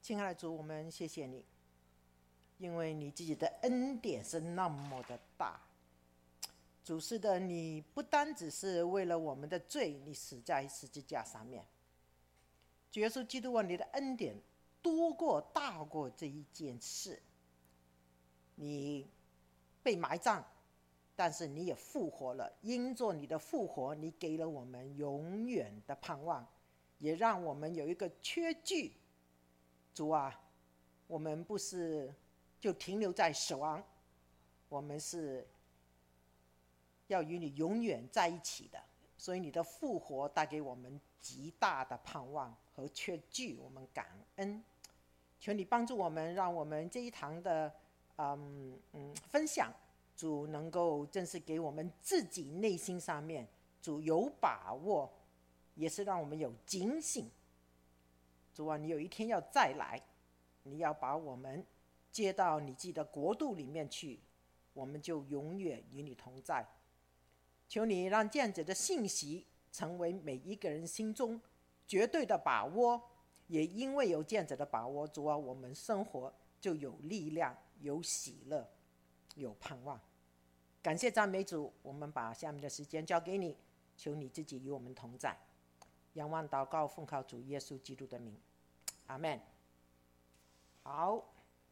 亲爱的主，我们谢谢你，因为你自己的恩典是那么的大。主是的，你不单只是为了我们的罪，你死在十字架上面。主耶稣基督啊，你的恩典大过这一件事。你被埋葬，但是你也复活了，因着你的复活，你给了我们永远的盼望，也让我们有一个确据。主啊，我们不是就停留在死亡，我们是要与你永远在一起的。所以你的复活带给我们极大的盼望和确据，我们感恩。求你帮助我们，让我们这一堂的分享，主能够正是给我们自己内心上面，主有把握，也是让我们有警醒。主啊，你有一天要再来，你要把我们接到你自己的国度里面去，我们就永远与你同在。求你让这样子的信息成为每一个人心中绝对的把握，也因为有这样子的把握，主啊，我们生活就有力量，有喜乐，有盼望。感谢赞美主，我们把下面的时间交给你，求你自己与我们同在。仰望祷告，奉靠主耶稣基督的名，阿们。好，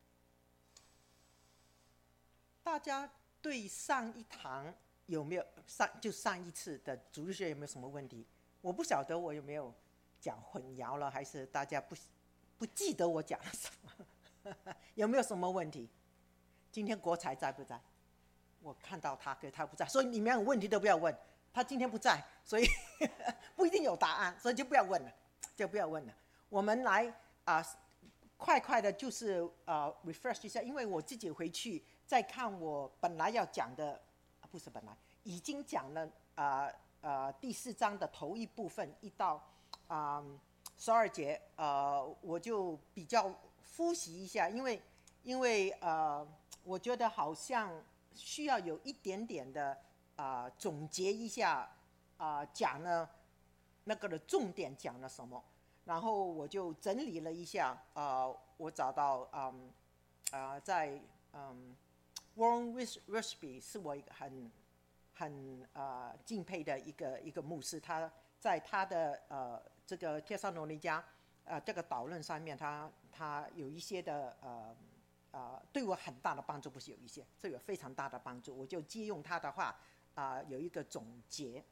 大家对上一堂有没有上一次的主日学有没有什么问题？我不晓得我有没有讲混淆了，还是大家不记得我讲了什么？有没有什么问题？今天国才在不在？我看到他，可是他不在，所以你们有问题都不要问。他今天不在，所以不一定有答案，所以就不要问了，我们来快的，就是refresh 一下，因为我自己回去再看我本来要讲的，不是本来已经讲了第4章的头一部分1到12节，我就比较复习一下，因为我觉得好像需要有一点点的总结一下讲了那个的重点讲了什么，然后我就整理了一下，我找到在Warren Wiersbe 是我一个很敬佩的一个牧师，他在他的这个帖撒罗尼迦这个导论上面，他有一些的对我很大的帮助，不是有一些，这有非常大的帮助，我就借用他的话有一个总结。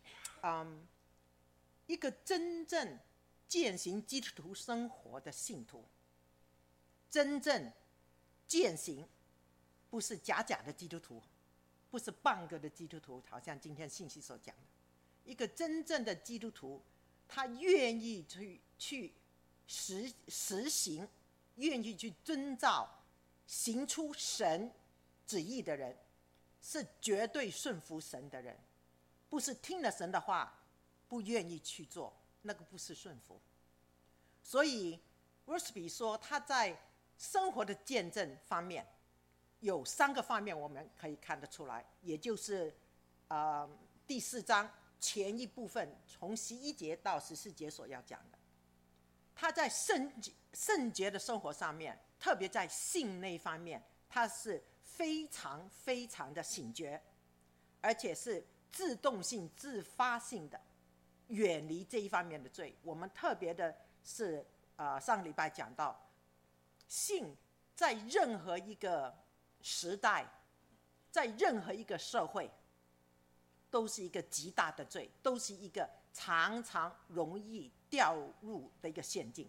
一个真正践行基督徒生活的信徒，真正践行，不是假的基督徒，不是半个的基督徒，好像今天信息所讲的。一个真正的基督徒，他愿意去实行，愿意去遵照，行出神旨意的人，是绝对顺服神的人，不是听了神的话不愿意去做，那个不是顺服。所以 Wiersbe 说他在生活的见证方面有3个方面我们可以看得出来，也就是第4章前一部分从11节到14节所要讲的。他在圣洁的生活上面，特别在性那方面，他是非常非常的醒觉，而且是自动性自发性的远离这一方面的罪。我们特别的是上个礼拜讲到，性在任何一个时代，在任何一个社会，都是一个极大的罪，都是一个常常容易掉入的一个陷阱。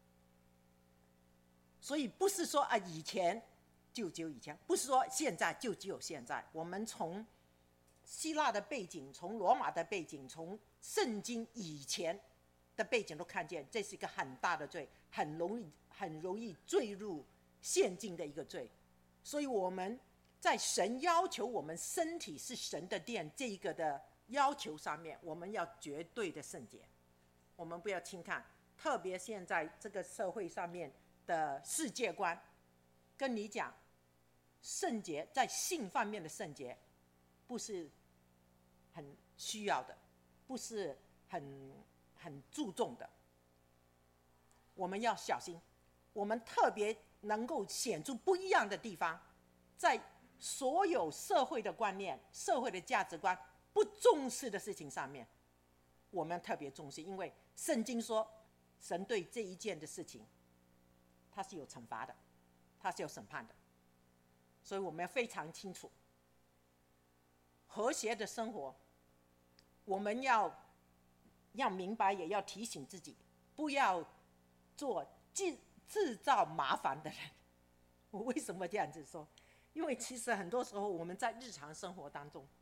所以不是说以前就只有以前，不是说现在就只有现在。我们从希腊的背景，从罗马的背景，从圣经以前的背景都看见，这是一个很大的罪，很容易坠入陷阱的一个罪。所以我们在神要求我们身体是神的殿这一个的要求上面，我们要绝对的圣洁，我们不要轻看。特别现在这个社会上面的世界观跟你讲，圣洁在性方面的圣洁不是很需要的，不是很注重的，我们要小心。 我们特别能够显出不一样的地方，在所有社会的观念、社会的价值观不重视的事情上面，我们特别重视，因为圣经说，神对这一件的事情，他是有惩罚的，他是有审判的，所以我们要非常清楚，和谐的生活，我们要明白，也要提醒自己，不要做制造麻烦的人。我为什么这样子说？因为其实很多时候我们在日常生活当中，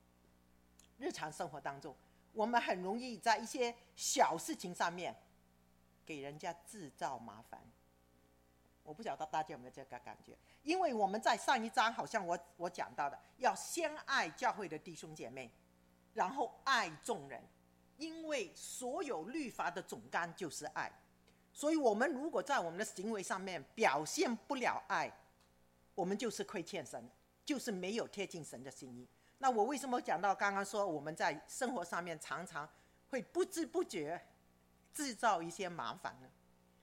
我们很容易在一些小事情上面给人家制造麻烦。我不晓得大家有没有这个感觉？因为我们在上一章好像我讲到的，要先爱教会的弟兄姐妹，然后爱众人，因为所有律法的总纲就是爱。所以我们如果在我们的行为上面表现不了爱，我们就是亏欠神，就是没有贴近神的心意。那我为什么讲到刚刚说我们在生活上面常常会不知不觉制造一些麻烦呢？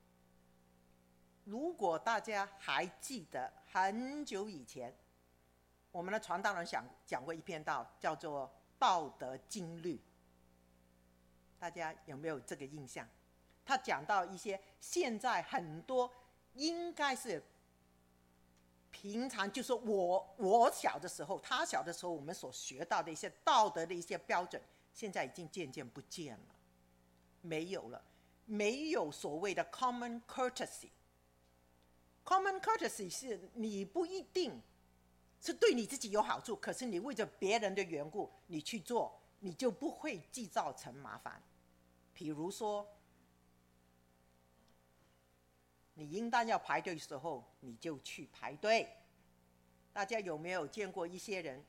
如果大家还记得很久以前，我们的传道人讲过一篇道，叫做《道德经律》，大家有没有这个印象？他讲到一些现在很多应该是平常，就是我小的时候，他小的时候，我们所学到的一些道德的一些标准，现在已经渐渐不见了，没有了，没有所谓的 common courtesy。common courtesy 是你不一定是对你自己有好处，可是你为着别人的缘故，你去做，你就不会制造成麻烦。比如说，你应当要排队的时候，你就去排队。大家有没有见过一些人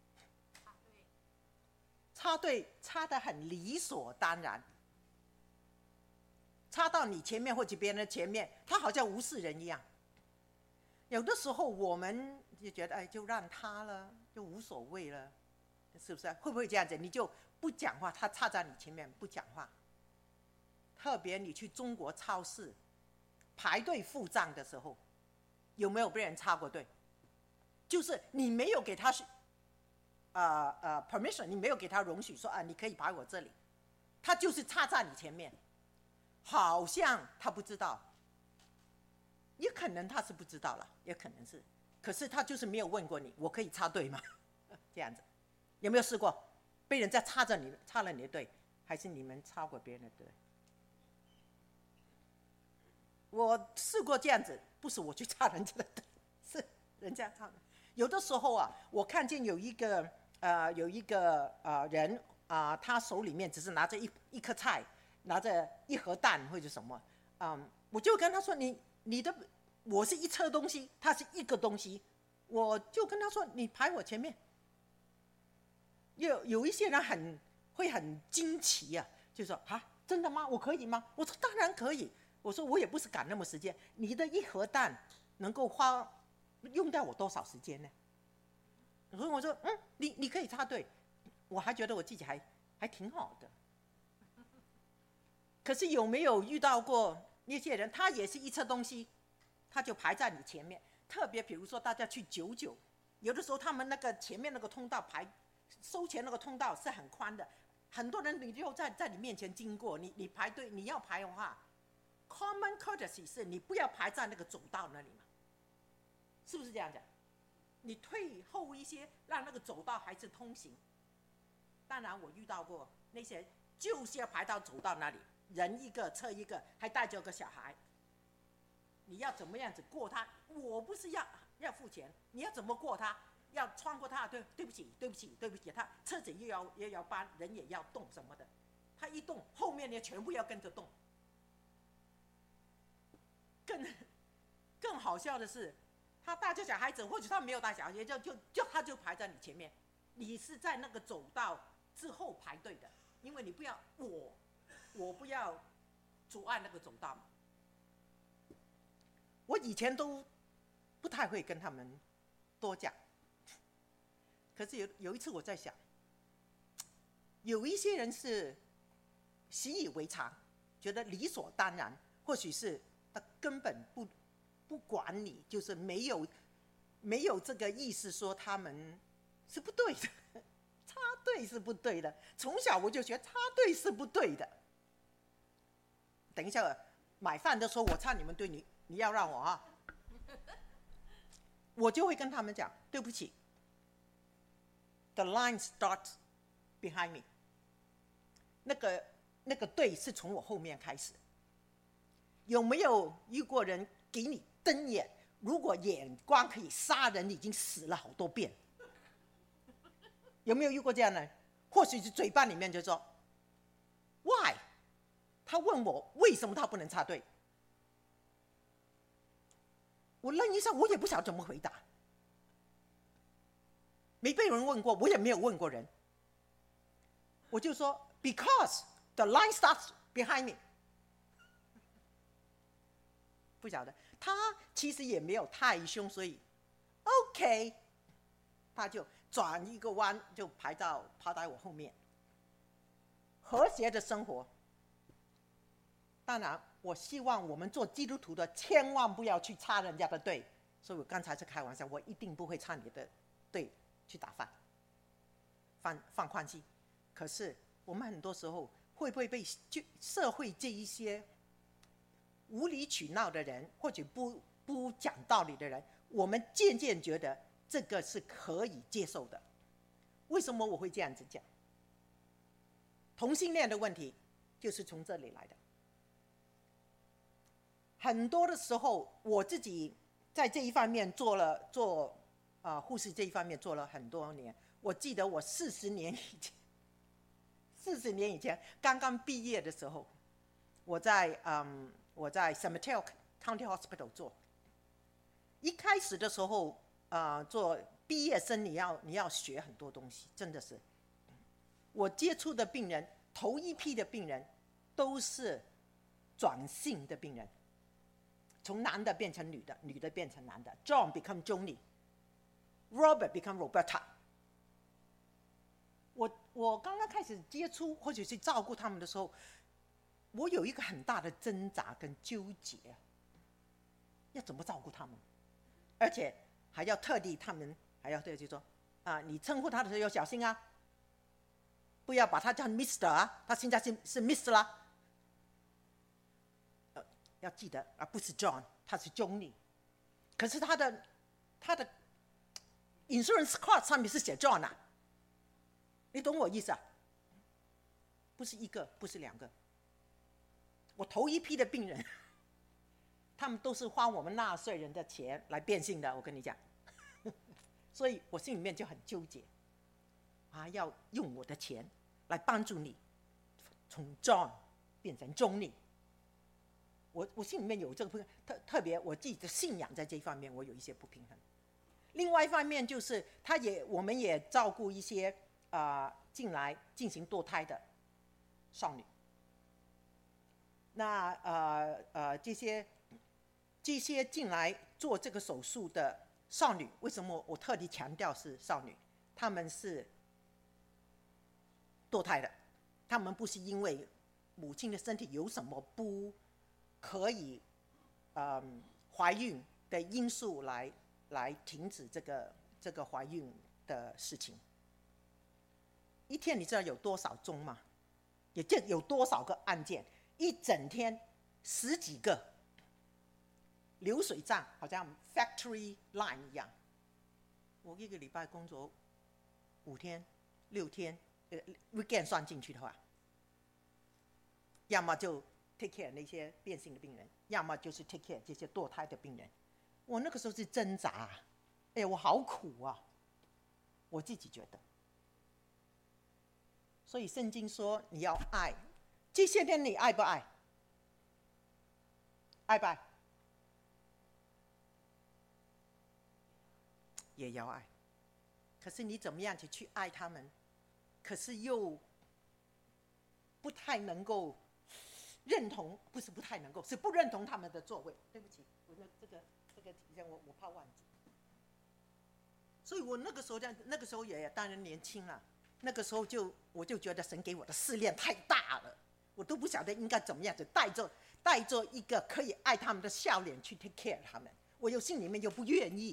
插队插得很理所当然，插到你前面或者别人的前面，他好像无视人一样。有的时候我们就觉得，哎，就让他了，就无所谓了，是不是？会不会这样子？你就不讲话，他插在你前面不讲话。特别你去中国超市排队付账的时候，有没有被人插过队？就是你没有给他permission， 你没有给他容许说你可以排我这里，他就是插在你前面，好像他不知道，也可能他是不知道了，也可能是，可是他就是没有问过你，我可以插队吗？这样子，有没有试过被人家插了你的队，还是你们插过别人的队？我试过这样子，不是我去插人家的队，是人家插的。有的时候我看见有一个人他手里面只是拿着一颗菜，拿着一盒蛋或者什么，我就跟他说我是一车东西，他是一个东西，我就跟他说你排我前面。有一些人会很惊奇啊，就说真的吗？我可以吗？我说当然可以。我说我也不是赶那么时间，你的一盒蛋能够用掉我多少时间呢？所以我说你可以插队，我还觉得我自己还挺好的。可是有没有遇到过那些人，他也是一车东西，他就排在你前面？特别比如说大家去99，有的时候他们那个前面那个通道收钱那个通道是很宽的，很多人你就在你面前经过，你排队，你要排的话，common courtesy 是你不要排在那个走道那里嘛，是不是这样讲？你退后一些，让那个走道还是通行。当然我遇到过那些就是要排到走道那里，人一个车一个，还带着个小孩，你要怎么样子过他？我不是要付钱，你要怎么过他？要穿过他，对不起，他车子也要搬，人也要动什么的，他一动，后面的全部要跟着动。更好笑的是，他带着小孩子，或者他没有带小孩子，他就排在你前面，你是在那个走道之后排队的，因为你不要我不要阻碍那个走道嘛。我以前都不太会跟他们多讲，可是有一次我在想，有一些人是习以为常，觉得理所当然，或许是他根本不管你，就是没有这个意思说他们是不对的，插队是不对的。从小我就觉得插队是不对的。等一下买饭的时候我插你们队，你要让我啊，我就会跟他们讲对不起。The line starts behind me。那个队是从我后面开始。有没有遇过人给你瞪眼？如果眼光可以杀人，已经死了好多遍。有没有遇过这样的人？或许是嘴巴里面就说 Why？ 他问我为什么他不能插队，我愣一下，我也不晓得怎么回答。没被人问过，我也没有问过人，我就说 Because the line starts behind me。 不晓得，他其实也没有太凶，所以 OK， 他就转一个弯就跑在我后面。和谐的生活，当然我希望我们做基督徒的千万不要去插人家的队，所以我刚才是开玩笑，我一定不会插你的队去打饭放宽心。可是我们很多时候会不会被社会这一些无理取闹的人，或者不讲道理的人，我们渐渐觉得这个是可以接受的。为什么我会这样子讲？同性恋的问题就是从这里来的。很多的时候，我自己在这一方面做护士这一方面做了很多年。我记得我40年以前刚刚毕业的时候，我在 San Mateo County Hospital 做。一开始的时候，做毕业生你要学很多东西，真的是。我接触的病人，头一批的病人都是转性的病人，从男的变成女的，女的变成男的。John become Johnny，Robert become Roberta。我刚刚开始接触或者是照顾他们的时候，我有一个很大的挣扎跟纠结，要怎么照顾他们，而且还要特地他们还要特地说你称呼他的时候要小心啊，不要把他叫 Mr. 啊，他现在是 Miss 啦。要记得不是 John， 他是 Johnny。可是他的 insurance card 上面是写 John 啊，你懂我意思啊？不是一个，不是两个。我头一批的病人，他们都是花我们纳税人的钱来变性的，我跟你讲。所以我心里面就很纠结，要用我的钱来帮助你从 John 变成 Johnny。我心里面有这个不特别，我自己的信仰在这一方面我有一些不平衡。另外一方面就是我们也照顾一些进来进行堕胎的少女。那这些进来做这个手术的少女，为什么我特地强调是少女？她们是堕胎的，她们不是因为母亲的身体有什么不可以怀孕的因素来停止这个怀孕的事情。一天你知道有多少宗吗？也有多少个案件？一整天10几个，流水账好像 factory line 一样。我一个礼拜工作5天6天，weekend 算进去的话，要么就 take care 那些变性的病人，要么就是 take care 这些堕胎的病人。我那个时候是挣扎，我好苦啊，我自己觉得。所以圣经说你要爱，这些天你爱不爱？爱不爱？也要爱。可是你怎么样去爱他们？可是又不太能够认同，不是不太能够，是不认同他们的作为。对不起，我这个题目我怕忘记。所以我那个时候也当然年轻了，那个时候我就觉得神给我的试炼太大了，我都不晓得应该怎么样子带着一个可以爱他们的笑脸去 take care 他们，我有心里面又不愿意，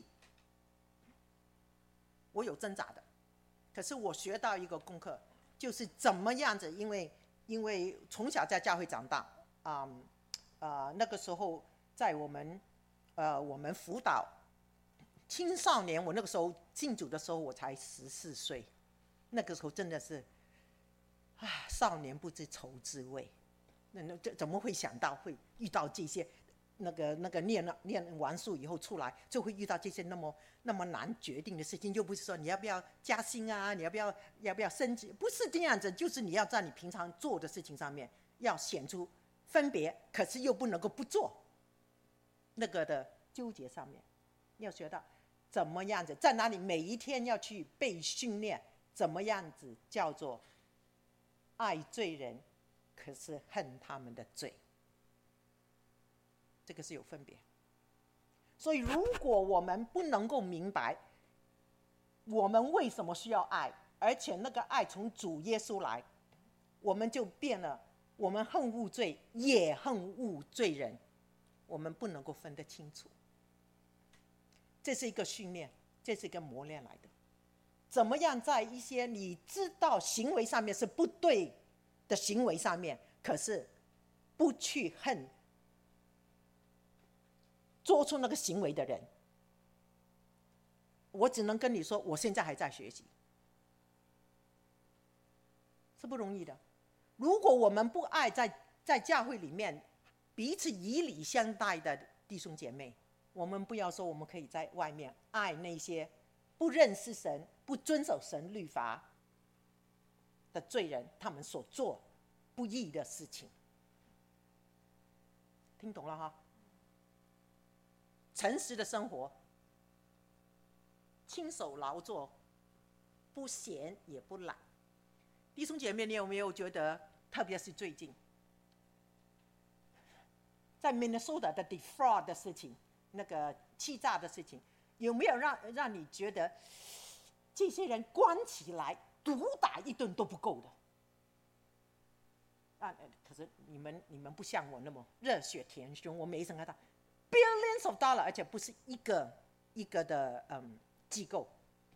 我有挣扎的。可是我学到一个功课，就是怎么样子，因为从小在教会长大，那个时候在我们辅导青少年，我那个时候信主的时候我才14岁，那个时候真的是少年不知愁滋味，那怎么会想到会遇到这些？那个念完书以后出来，就会遇到这些那么难决定的事情。又不是说你要不要加薪啊，你要不要升职，不是这样子，就是你要在你平常做的事情上面要显出分别，可是又不能够不做。那个的纠结上面，要学到怎么样子，在哪里每一天要去被训练，怎么样子叫做爱罪人，可是恨他们的罪。这个是有分别。所以如果我们不能够明白我们为什么需要爱，而且那个爱从主耶稣来，我们就变了，我们恨恶罪也恨恶罪人，我们不能够分得清楚。这是一个训练，这是一个磨练来的。怎么样在一些你知道行为上面是不对的行为上面，可是不去恨做出那个行为的人。我只能跟你说，我现在还在学习，是不容易的。如果我们不爱在教会里面彼此以礼相待的弟兄姐妹，我们不要说我们可以在外面爱那些不认识神、不遵守神律法的罪人，他们所做不义的事情。听懂了哈？诚实的生活，亲手劳作，不闲也不懒。弟兄姐妹，你有没有觉得，特别是最近在 Minnesota 的 defraud 的事情，那个欺诈的事情，有没有让你觉得这些人关起来毒打一顿都不够的？可是你们不像我那么热血填胸，我每一次看到 billions of dollars， 而且不是一个的机构。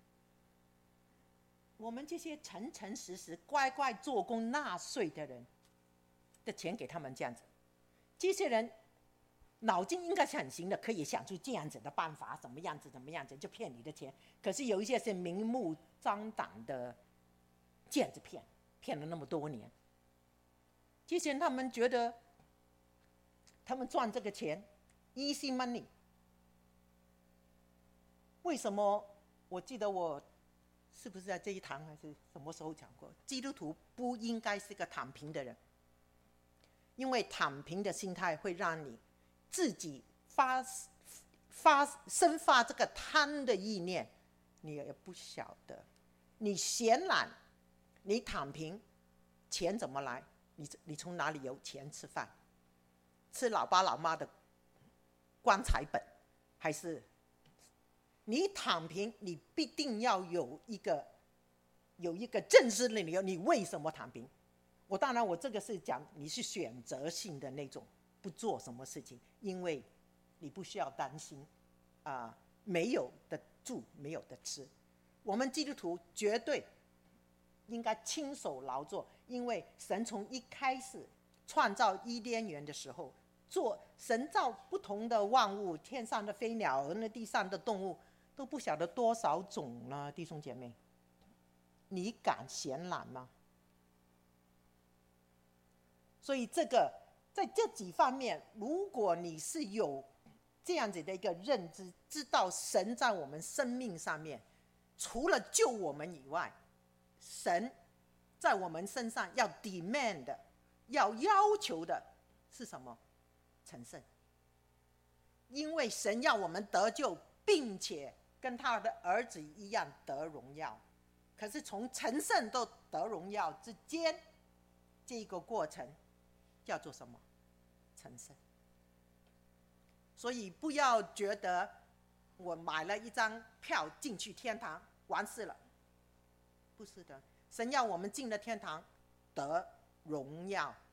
我们这些诚诚实实、乖乖做工纳税的人的钱给他们这样子，这些人脑筋应该是很行的，可以想出这样子的办法，怎么样子就骗你的钱。可是有一些是明目张胆的这样子骗了那么多年。这些人他们觉得他们赚这个钱 easy money。 为什么？我记得我是不是在这一堂还是什么时候讲过，基督徒不应该是个躺平的人，因为躺平的心态会让你自己生发这个贪的意念，你也不晓得。你闲懒，你躺平，钱怎么来？你从哪里有钱吃饭？吃老爸老妈的棺材本，还是你躺平？你必定要有一个正式的理由，你为什么躺平？当然我这个是讲你是选择性的那种，不做什么事情，因为你不需要担心没有的住，没有的吃。我们基督徒绝对应该亲手劳作，因为神从一开始创造伊甸园的时候，神造不同的万物，天上的飞鸟，那地上的动物，都不晓得多少种了，弟兄姐妹，你敢闲懒吗？所以在这几方面，如果你是有这样子的一个认知，知道神在我们生命上面，除了救我们以外，神在我们身上要 demand 的，要求的是什么？成圣。因为神要我们得救，并且跟他的儿子一样得荣耀。可是从成圣到得荣耀之间，这个过程叫做什么？成圣。所以不要觉得我买了一张票进去天堂完事了，不是的。神要我们进了天堂得荣耀，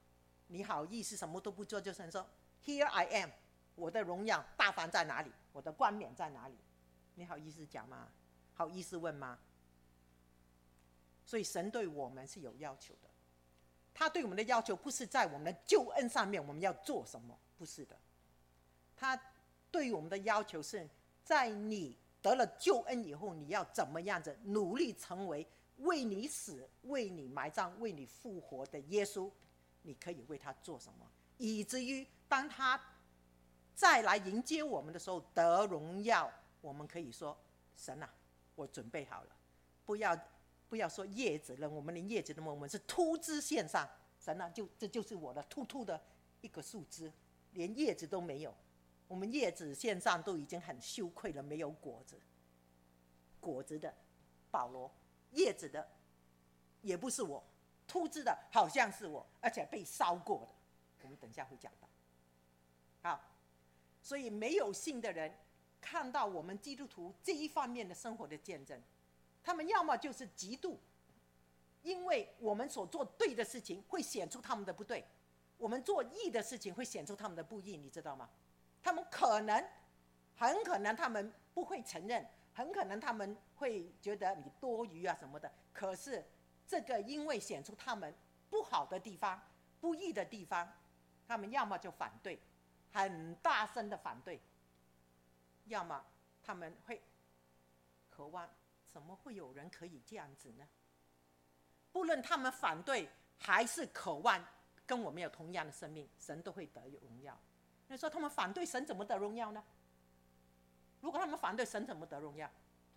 你好意思什么都不做，就是说 Here I am， 我的荣耀大凡在哪里？我的冠冕在哪里？你好意思讲吗？好意思问吗？所以神对我们是有要求的，他对我们的要求不是在我们的救恩上面我们要做什么，不是的，他对我们的要求是在你得了救恩以后，你要怎么样子努力成为为你死、为你埋葬、为你复活的耶稣，你可以为他做什么，以至于当他再来迎接我们的时候得荣耀，我们可以说神啊，我准备好了，不要说叶子了，我们连叶子都没有，我们是秃枝献上，神啊，这就是我的秃秃的一个树枝，连叶子都没有，我们叶子献上都已经很羞愧了，没有果子，果子的保罗，叶子的也不是我，秃枝的好像是我，而且被烧过的，我们等一下会讲到。好，所以没有信的人看到我们基督徒这一方面的生活的见证，他们要么就是嫉妒，因为我们所做对的事情会显出他们的不对，我们做义的事情会显出他们的不义，你知道吗？他们很可能他们不会承认，很可能他们会觉得你多余啊什么的，可是这个因为显出他们不好的地方、不义的地方，他们要么就反对，很大声的反对，要么他们会渴望，怎么会有人可以这样子呢？不论他们反对还是渴望跟我们有同样的生命，神都会得荣耀。你说他们反对神怎么得荣耀呢？如果他们反对神怎么得荣耀？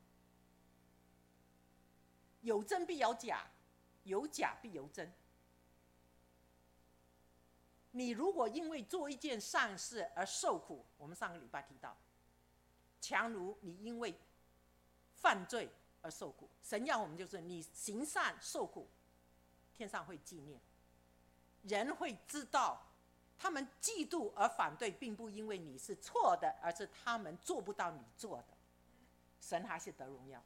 有真必有假，有假必有真。你如果因为做一件善事而受苦，我们上个礼拜提到，强如你因为犯罪而受苦，神要我们就是你行善受苦，天上会纪念，人会知道，他们嫉妒而反对，并不因为你是错的，而是他们做不到你做的，神还是得荣耀的。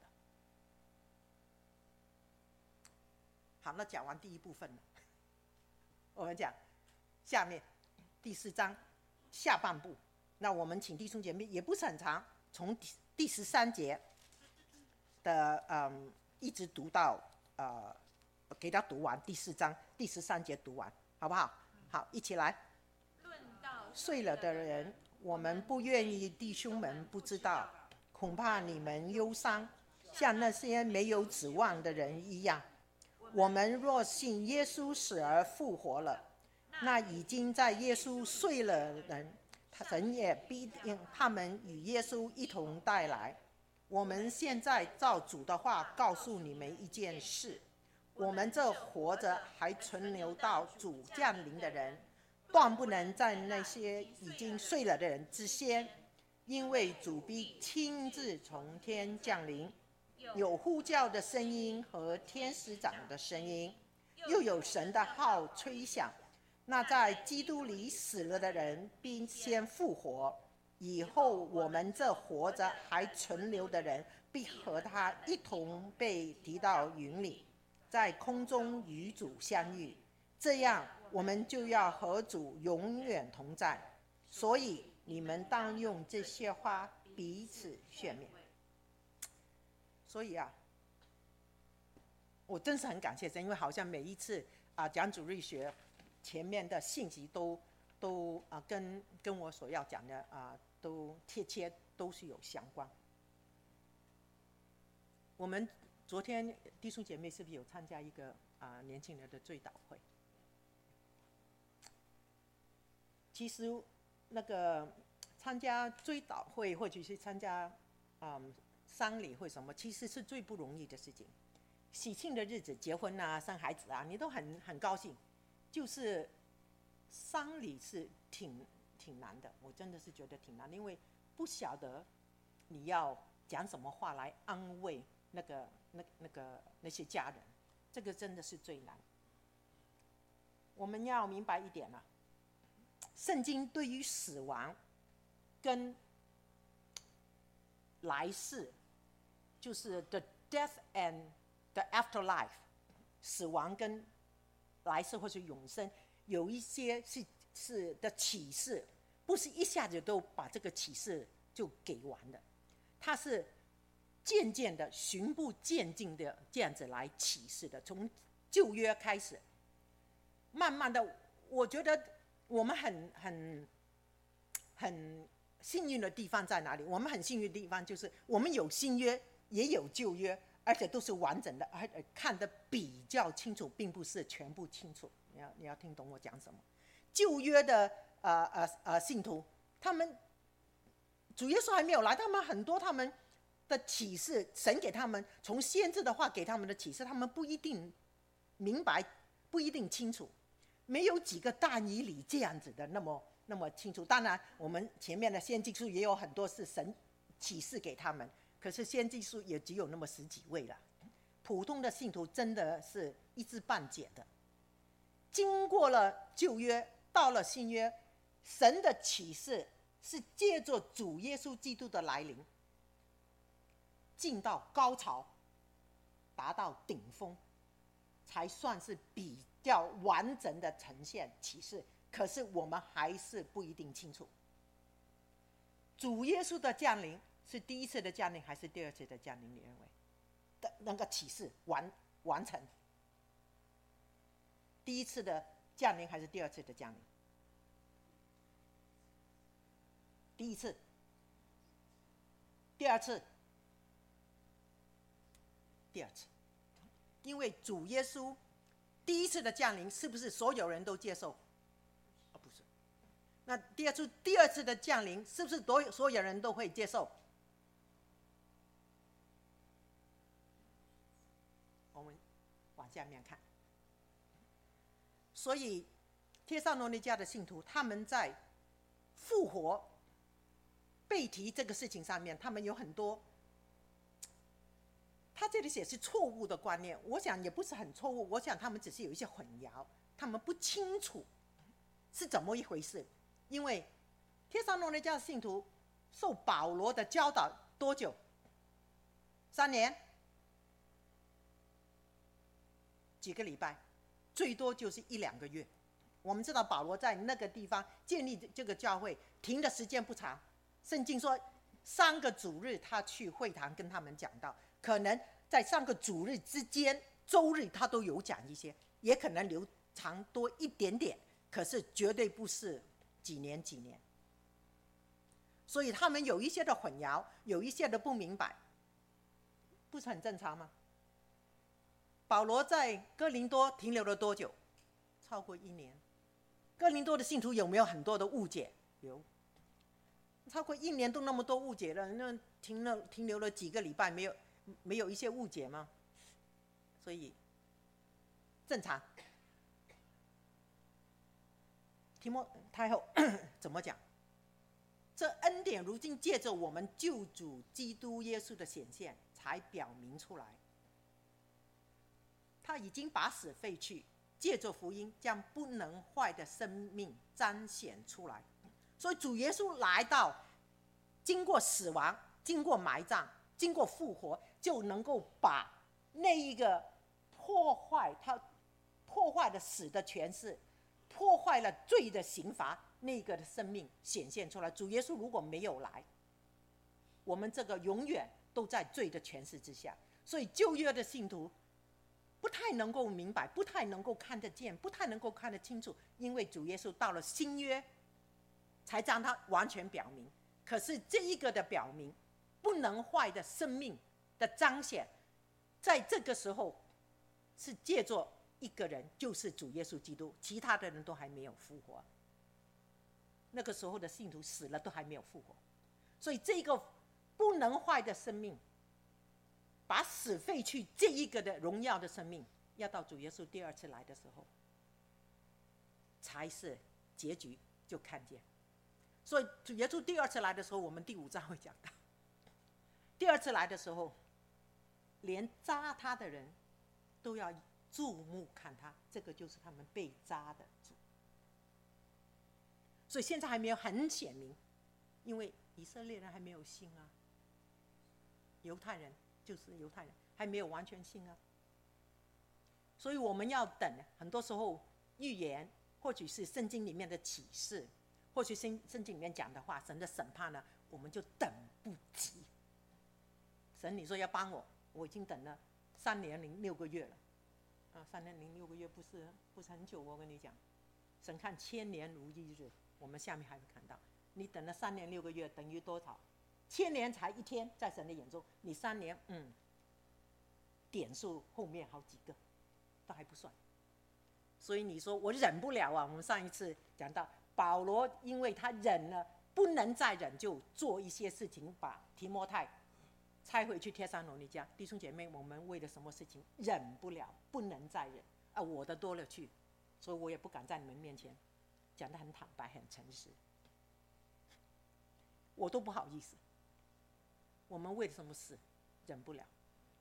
好，那讲完第一部分了，我们讲下面第4章下半部。那我们请弟兄姐妹也不是很长，从第13节的一直读到给他读完第4章第13节读完，好不好？好，一起来。睡了的人，我们不愿意弟兄们不知道，恐怕你们忧伤，像那些没有指望的人一样。我们若信耶稣死而复活了，那已经在耶稣睡了的人，神也必定他们与耶稣一同带来。我们现在照主的话告诉你们一件事，我们这活着还存留到主降临的人，断不能在那些已经睡了的人之先，因为主必亲自从天降临，有呼叫的声音和天使长的声音，又有神的号吹响。那在基督里死了的人必先复活，以后我们这活着还存留的人必和他一同被提到云里，在空中与主相遇，这样我们就要和主永远同在。所以你们当用这些话彼此劝勉。所以我真是很感谢神，因为好像每一次讲主日学前面的信息都跟我所要讲的都贴切，都是有相关。我们昨天弟兄姐妹是不是有参加一个年轻人的追悼会？其实那个参加追悼会或者是参加丧礼会什么，其实是最不容易的事情。喜庆的日子，结婚生孩子你都很高兴，就是丧礼是挺难的，我真的是觉得挺难的，因为不晓得你要讲什么话来安慰那些家人，这个真的是最难。我们要明白一点圣经对于死亡跟来世，就是 the death and the afterlife， 死亡跟来世或是永生， 有一些是的启示，不是一下子都把这个启示就给完的，它是渐渐的、循序渐进的这样子来启示的。从旧约开始，慢慢的，我觉得我们很幸运的地方在哪里？我们很幸运的地方就是我们有新约，也有旧约，而且都是完整的，而看得比较清楚，并不是全部清楚。你要听懂我讲什么？旧约的信徒，他们主耶稣还没有来，他们很多他们的启示，神给他们从先知的话给他们的启示，他们不一定明白，不一定清楚，没有几个但以理这样子的那么清楚。当然，我们前面的先知书也有很多是神启示给他们，可是先知书也只有那么10几位了。普通的信徒真的是一知半解的。经过了旧约，到了新约，神的启示是借着主耶稣基督的来临，进到高潮，达到顶峰，才算是比较完整的呈现启示。可是我们还是不一定清楚，主耶稣的降临是第一次的降临还是第二次的降临？你认为的那个启示完成？第一次的降临还是第二次的降临？第一次，第二次，第二次。因为主耶稣第一次的降临，是不是所有人都接受？不是。那第二次的降临，是不是所有人都会接受？我们往下面看。所以帖撒罗尼迦的信徒，他们在复活被提这个事情上面，他们有很多，他这里写是错误的观念，我想也不是很错误，我想他们只是有一些混淆，他们不清楚是怎么一回事。因为帖撒罗尼迦的信徒受保罗的教导多久？3年？几个礼拜？最多就是1、2个月。我们知道保罗在那个地方建立这个教会，停的时间不长。圣经说3个主日他去会堂跟他们讲道，可能在3个主日之间，周日他都有讲一些，也可能留长多一点点，可是绝对不是几年。所以他们有一些的混淆，有一些的不明白，不是很正常吗？保罗在哥林多停留了多久？超过1年。哥林多的信徒有没有很多的误解？有。超过1年都那么多误解了，那停留了几个礼拜，没有一些误解吗？所以正常。提摩太后怎么讲？这恩典如今借着我们救主基督耶稣的显现，才表明出来。他已经把死废去，借着福音将不能坏的生命彰显出来。所以主耶稣来到，经过死亡，经过埋葬，经过复活，就能够把那一个破坏的死的权势，破坏了罪的刑罚，那个的生命显现出来。主耶稣如果没有来，我们这个永远都在罪的权势之下。所以旧约的信徒不太能够明白，不太能够看得见，不太能够看得清楚，因为主耶稣到了新约才将它完全表明。可是这一个的表明，不能坏的生命的彰显，在这个时候是借着一个人，就是主耶稣基督，其他的人都还没有复活。那个时候的信徒死了都还没有复活，所以这个不能坏的生命，把死废去，这一个的荣耀的生命，要到主耶稣第2次来的时候，才是结局，就看见。所以主耶稣第2次来的时候，我们第5章会讲到，第2次来的时候，连扎他的人都要注目看他，这个就是他们被扎的主。所以现在还没有很显明，因为以色列人还没有信啊，犹太人还没有完全信啊，所以我们要等。很多时候预言或许是圣经里面的启示，或许圣经里面讲的话，神的审判呢，我们就等不及。神，你说要帮我，我已经等了3年6个月了。3年6个月不是很久，我跟你讲，神看1000年如一日，我们下面还会看到，你等了3年6个月等于多少？1000年才1天，在神的眼中，你3年，点数后面好几个，都还不算。所以你说我忍不了啊！我们上一次讲到保罗，因为他忍了，不能再忍，就做一些事情，把提摩太拆回去帖撒罗尼迦。弟兄姐妹，我们为了什么事情忍不了，不能再忍啊？我的多了去，所以我也不敢在你们面前讲得很坦白、很诚实，我都不好意思。我们为了什么事忍不了？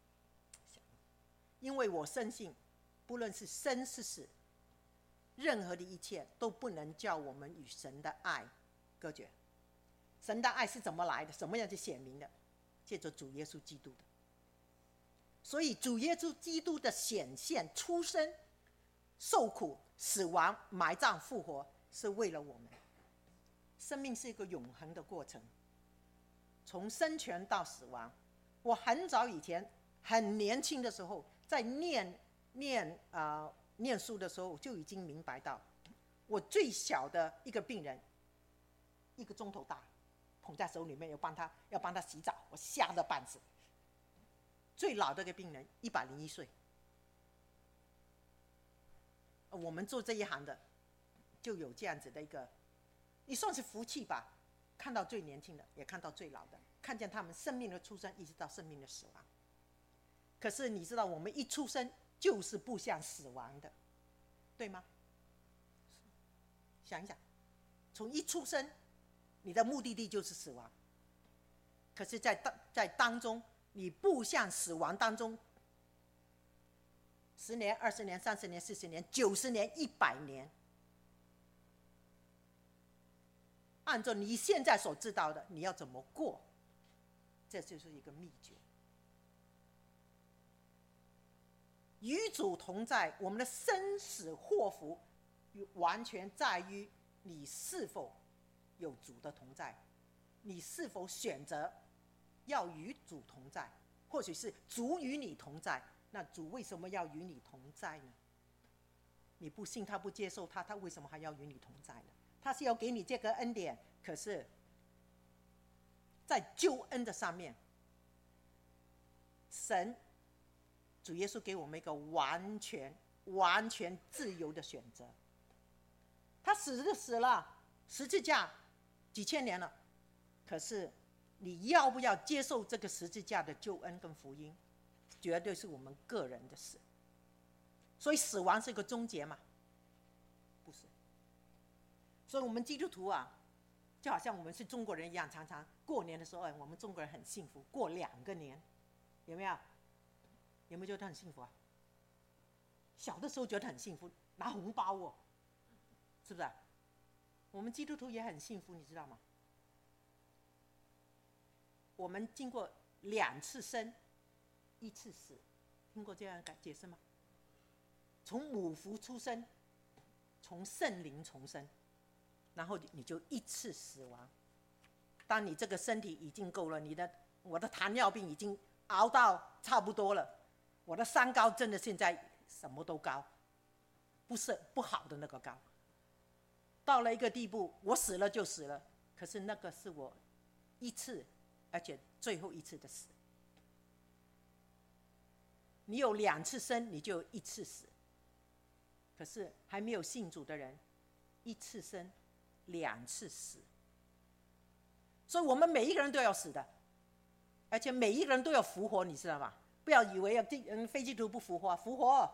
因为我深信，不论是生是死，任何的一切都不能叫我们与神的爱隔绝。神的爱是怎么来的？什么样去显明的？借着主耶稣基督的。所以主耶稣基督的显现、出生、受苦、死亡、埋葬、复活，是为了我们。生命是一个永恒的过程，从生权到死亡。我很早以前很年轻的时候，在念书的时候，就已经明白到，我最小的一个病人1个钟头大，捧在手里面要帮他洗澡，我吓得半死。最老的一个病人101岁，我们做这一行的就有这样子的一个，也算是福气吧，看到最年轻的，也看到最老的，看见他们生命的出生一直到生命的死亡。可是你知道，我们一出生就是步向死亡的，对吗？想一想，从一出生，你的目的地就是死亡。可是在当中，你步向死亡当中，10年、20年、30年、40年、90年、100年，按照你现在所知道的，你要怎么过，这就是一个秘诀。与主同在，我们的生死祸福完全在于你是否有主的同在，你是否选择要与主同在，或许是主与你同在。那主为什么要与你同在呢？你不信他，不接受他，他为什么还要与你同在呢？他是要给你这个恩典，可是在救恩的上面，神主耶稣给我们一个完全自由的选择。他死就死了，十字架几千年了，可是你要不要接受这个十字架的救恩跟福音，绝对是我们个人的事。所以死亡是一个终结嘛？不是。所以我们基督徒啊，就好像我们是中国人一样，常常过年的时候，我们中国人很幸福，过2个年，有没有？有没有觉得很幸福啊？小的时候觉得很幸福，拿红包哦，是不是？我们基督徒也很幸福，你知道吗？我们经过2次生，1次死，听过这样的解释吗？从母腹出生，从圣灵重生，然后你就1次死亡。当你这个身体已经够了，我的糖尿病已经熬到差不多了，我的三高真的现在什么都高，不是不好的那个高。到了一个地步，我死了就死了，可是那个是我1次，而且最后1次的死。你有2次生，你就有1次死。可是还没有信主的人，1次生，2次死。所以我们每一个人都要死的，而且每一个人都要复活，你知道吗？不要以为非基督徒不复活，复活。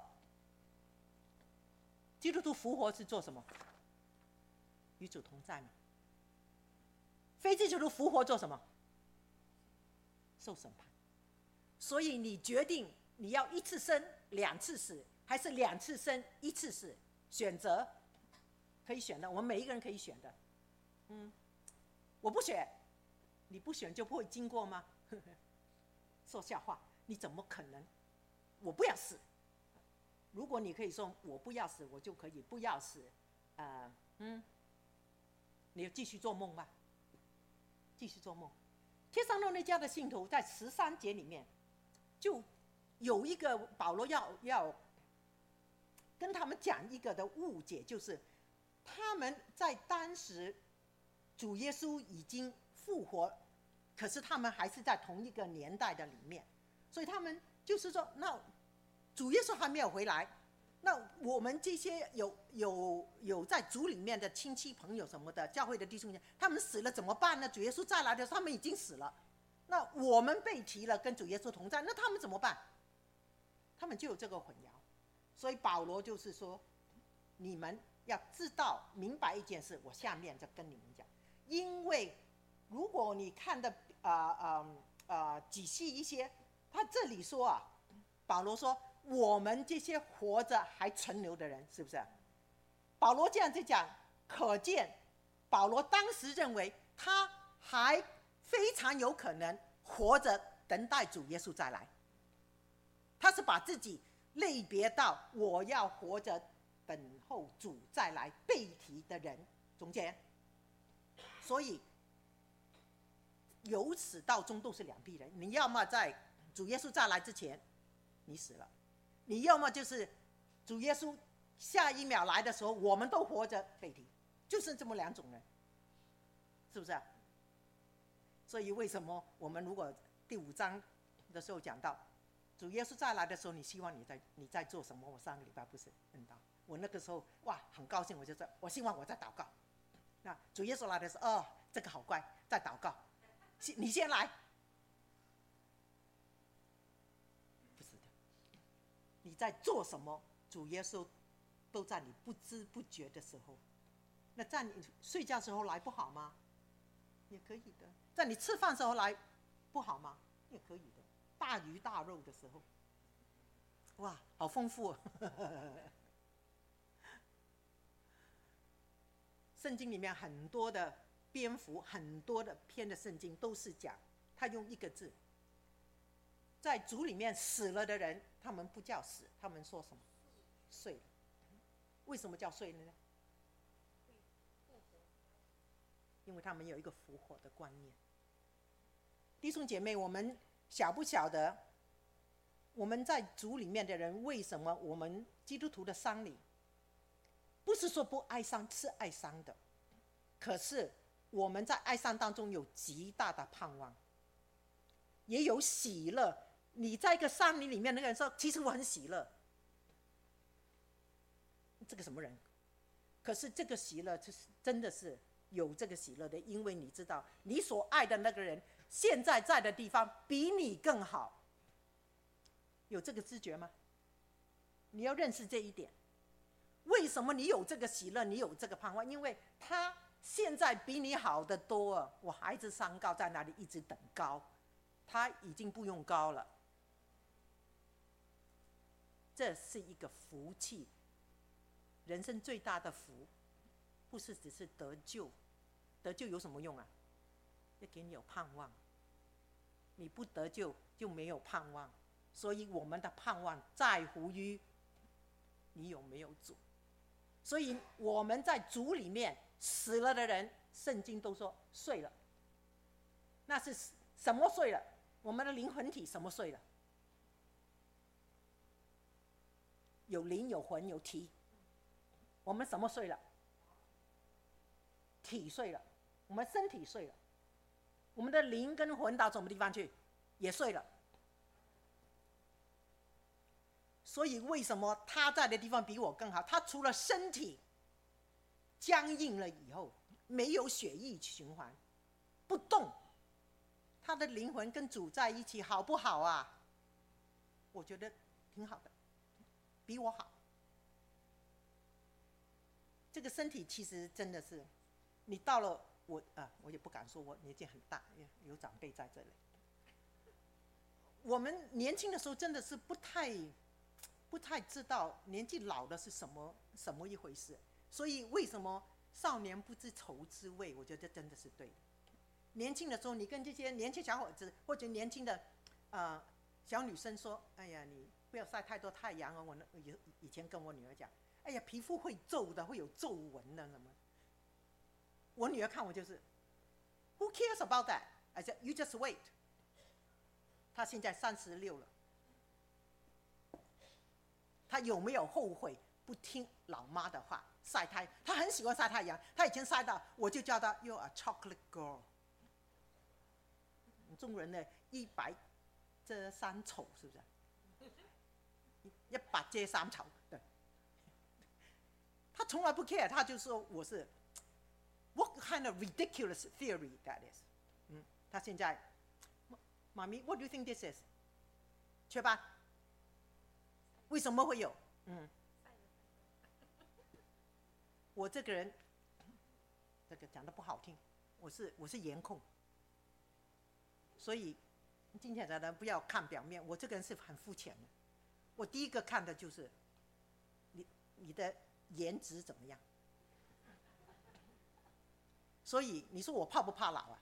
基督徒复活是做什么？与主同在嘛。非基督徒复活做什么？受审判。所以你决定你要1次生2次死，还是2次生1次死，选择可以选的，我们每一个人可以选的。我不选，你不选就不会经过吗？说笑话，你怎么可能？我不要死。如果你可以说我不要死，我就可以不要死， 你要继续做梦吧，继续做梦。帖撒罗尼迦的信徒在13节里面，就有一个保罗要跟他们讲一个的误解，就是他们在当时主耶稣已经复活，可是他们还是在同一个年代的里面，所以他们就是说，那主耶稣还没有回来，那我们这些有在主里面的亲戚朋友什么的，教会的弟兄姐妹，他们死了怎么办呢？主耶稣再来的时候，他们已经死了，那我们被提了，跟主耶稣同在，那他们怎么办？他们就有这个混淆。所以保罗就是说，你们要知道明白一件事，我下面就跟你们讲，因为如果你看的仔细一些，他这里说啊，保罗说我们这些活着还存留的人，是不是？保罗这样子讲，可见保罗当时认为他还非常有可能活着等待主耶稣再来，他是把自己类别到我要活着等候主再来被提的人中间，所以由始到终都是两批人，你要么在主耶稣再来之前你死了，你要么就是主耶稣下一秒来的时候我们都活着被提，就是这么两种人，是不是？所以为什么我们如果第5章的时候讲到主耶稣再来的时候，你希望你在做什么？我上个礼拜不是问到，我那个时候哇很高兴，我就说我希望我在祷告。那主耶稣来的时候，这个好乖，在祷告，你先来。不是的，你在做什么，主耶稣都在你不知不觉的时候。那在你睡觉的时候来不好吗？也可以的。在你吃饭的时候来不好吗？也可以的。大鱼大肉的时候，哇，好丰富圣经里面很多的篇幅，很多的篇的圣经都是讲，他用一个字，在主里面死了的人，他们不叫死，他们说什么？睡了。为什么叫睡了呢？因为他们有一个复活的观念。弟兄姐妹，我们晓不晓得我们在主里面的人，为什么我们基督徒的丧礼不是说不哀伤，是哀伤的，可是我们在哀伤当中有极大的盼望，也有喜乐。你在一个丧礼里面，那个人说其实我很喜乐，这个什么人？可是这个喜乐真的是有这个喜乐的，因为你知道你所爱的那个人现在在的地方比你更好，有这个知觉吗？你要认识这一点。为什么你有这个喜乐，你有这个盼望？因为他现在比你好得多啊！我孩子上高在那里一直等高，他已经不用高了。这是一个福气，人生最大的福，不是只是得救。得救有什么用啊？要给你有盼望。你不得救就没有盼望，所以我们的盼望在乎于你有没有主。所以我们在主里面死了的人，圣经都说睡了。那是什么睡了？我们的灵魂体什么睡了？有灵有魂有体，我们什么睡了？体睡了，我们身体睡了，我们的灵跟魂到什么地方去？也睡了。所以为什么他在的地方比我更好？他除了身体僵硬了以后，没有血液循环，不动，他的灵魂跟主在一起，好不好啊？我觉得挺好的，比我好。这个身体其实真的是，你到了我也不敢说我年纪很大，有长辈在这里。我们年轻的时候真的是不太知道年纪老了是什么一回事，所以为什么少年不知愁滋味？我觉得真的是对的。年轻的时候，你跟这些年轻小伙子或者年轻的小女生说：“哎呀，你不要晒太多太阳哦。”我以前跟我女儿讲， 哎呀，皮肤会皱的，会有皱纹的什么。我女儿看我就是，Who cares about that? I said, you just wait. 她现在36了，她有没有后悔不听老妈的话晒太阳？她很喜欢晒太阳，她以前晒到我就叫她 You're a chocolate girl。中国人的一白遮三丑，是不是？一白遮三丑，对。他从来不 care， 他就说我是 What kind of ridiculous theory that is？ 他现在，妈咪 ，What do you think this is？ 缺疤，为什么会有？我这个人，这个讲的不好听，我是颜控，所以今天的人不要看表面，我这个人是很肤浅的。我第一个看的就是你的颜值怎么样。所以你说我怕不怕老啊？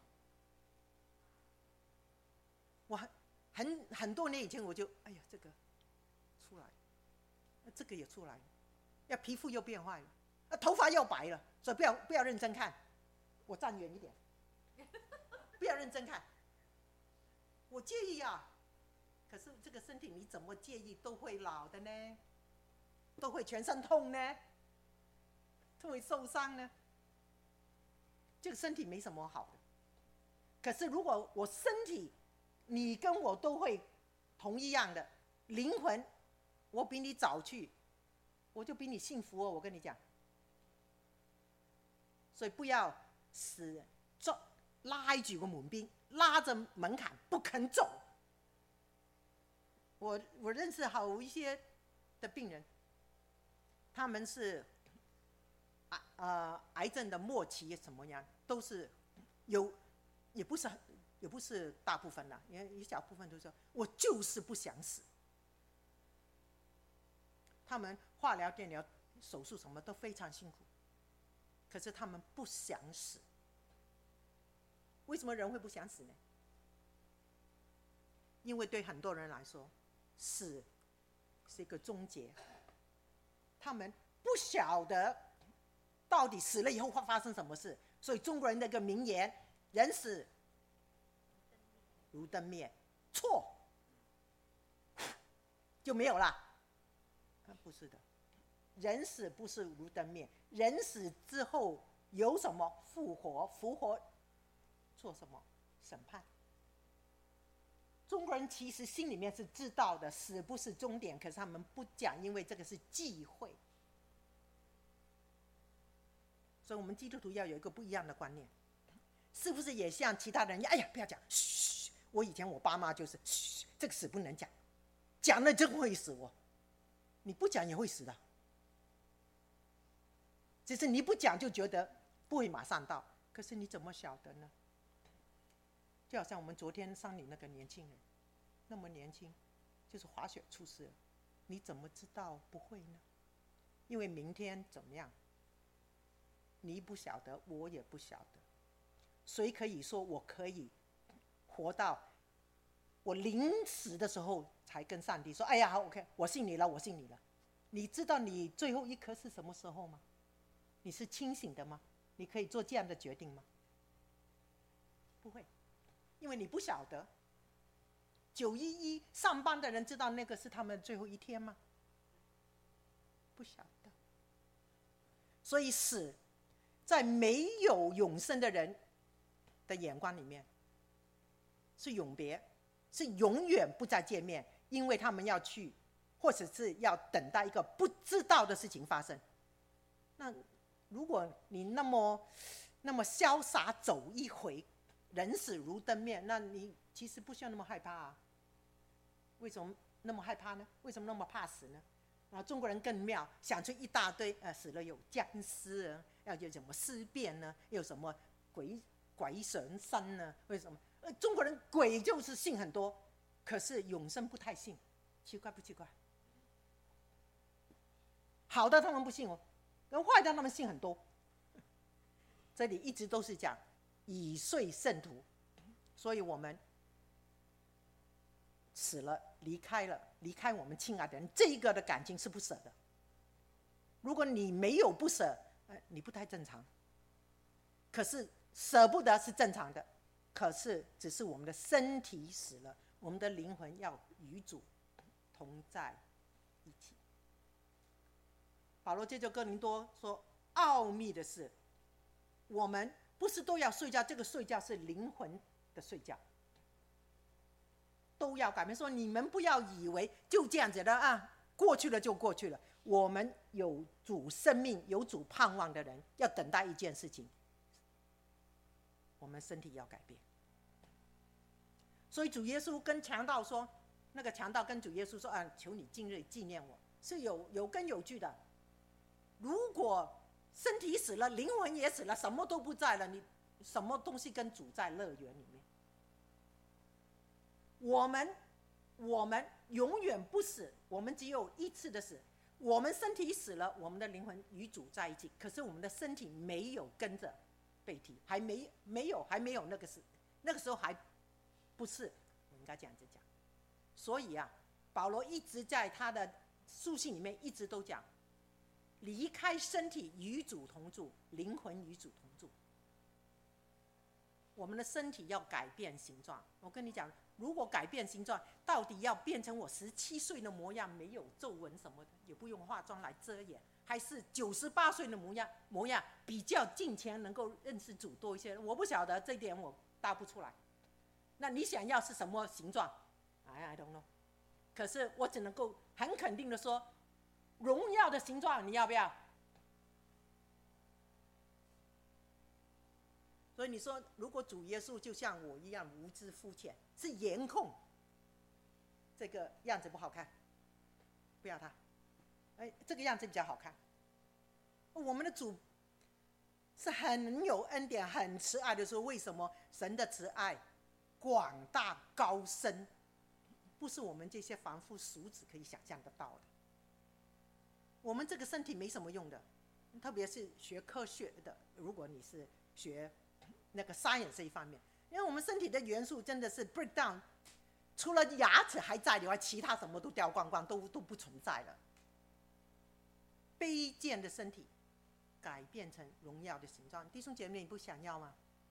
我很多年以前我就哎呀这个出来，这个也出来了，要皮肤又变坏了，头发又白了，所以不要认真看，我站远一点，不要认真看。我介意啊，可是这个身体你怎么介意都会老的呢？都会全身痛呢？都会受伤呢？这个身体没什么好的。可是如果我身体你跟我都会同一样的灵魂，我比你早去，我就比你幸福哦，我跟你讲。所以不要拉住个门边，拉着门槛不肯走。我认识好一些的病人，他们是癌症的末期什么样，都是有，也不是大部分啦，因为一小部分都说我就是不想死。他们化疗、电疗、手术什么都非常辛苦，可是他们不想死。为什么人会不想死呢？因为对很多人来说，死是一个终结，他们不晓得到底死了以后会发生什么事。所以中国人那个名言“人死如灯灭”，错，就没有了。不是的，人死不是如灯灭，人死之后有什么复活？复活做什么？审判。中国人其实心里面是知道的，死不是终点，可是他们不讲，因为这个是忌讳。所以我们基督徒要有一个不一样的观念，是不是也像其他人一样？哎呀，不要讲，嘘！我以前我爸妈就是，嘘，这个死不能讲，讲了真会死我。你不讲也会死的，只是你不讲就觉得不会马上到，可是你怎么晓得呢？就好像我们昨天上你那个年轻人，那么年轻，就是滑雪出事了，你怎么知道不会呢？因为明天怎么样，你不晓得，我也不晓得。谁可以说我可以活到我临死的时候才跟上帝说：“哎呀，好 ，OK， 我信你了，我信你了。”你知道你最后一刻是什么时候吗？你是清醒的吗？你可以做这样的决定吗？不会，因为你不晓得。911上班的人知道那个是他们最后一天吗？不晓得。所以死，在没有永生的人的眼光里面，是永别，是永远不再见面，因为他们要去，或者是要等待一个不知道的事情发生。那如果你那么潇洒走一回，人死如灯灭，那你其实不需要那么害怕啊。为什么那么害怕呢？为什么那么怕死呢？中国人更妙，想出一大堆，死了有僵尸啊，要有什么尸变呢？有什么鬼神山呢？为什么？中国人鬼就是信很多，可是永生不太信，奇怪不奇怪？好的他们不信哦，跟坏的他们信很多。这里一直都是讲以遂圣徒，所以我们死了，离开我们亲爱的人，这一个的感情是不舍的。 如果你没有不舍，你不太正常。可是舍不得是正常的，可是只是我们的身体死了，我们的灵魂要与主同在一起。保罗接着哥林多说，奥秘的是，我们不是都要睡觉，这个睡觉是灵魂的睡觉，都要改变。说你们不要以为就这样子的啊，过去了就过去了。我们有主生命、有主盼望的人，要等待一件事情，我们身体要改变。所以主耶稣跟强盗说，那个强盗跟主耶稣说：“求你今日纪念我。”是有根有据的。如果身体死了，灵魂也死了，什么都不在了，你什么东西跟主在乐园里面？我们永远不死，我们只有一次的死。我们身体死了，我们的灵魂与主在一起，可是我们的身体没有跟着被提，还没有那个事，那个时候还不是，我应该这样子讲。所以啊，保罗一直在他的书信里面一直都讲，离开身体与主同住，灵魂与主同住。我们的身体要改变形状。我跟你讲，如果改变形状，到底要变成我17岁的模样，没有皱纹什么的，也不用化妆来遮掩，还是98岁的模样比较近前能够认识主多一些？我不晓得，这一点我答不出来。那你想要是什么形状？ I don't know。 可是我只能够很肯定的说，荣耀的形状你要不要？所以你说，如果主耶稣就像我一样无知肤浅，是颜控，这个样子不好看，不要他。这个样子比较好看。我们的主是很有恩典、很慈爱的说，为什么神的慈爱广大高深，不是我们这些凡夫俗子可以想象得到的。我们这个身体没什么用的，特别是学科学的，如果你是学那个 science 这一方面，因为我们身体的元素真的是 break down， 除了牙齿还在以外，其他什么都掉光光，都不存在了。卑贱的身体改变成荣耀的形状，弟兄姐妹，你不想要吗？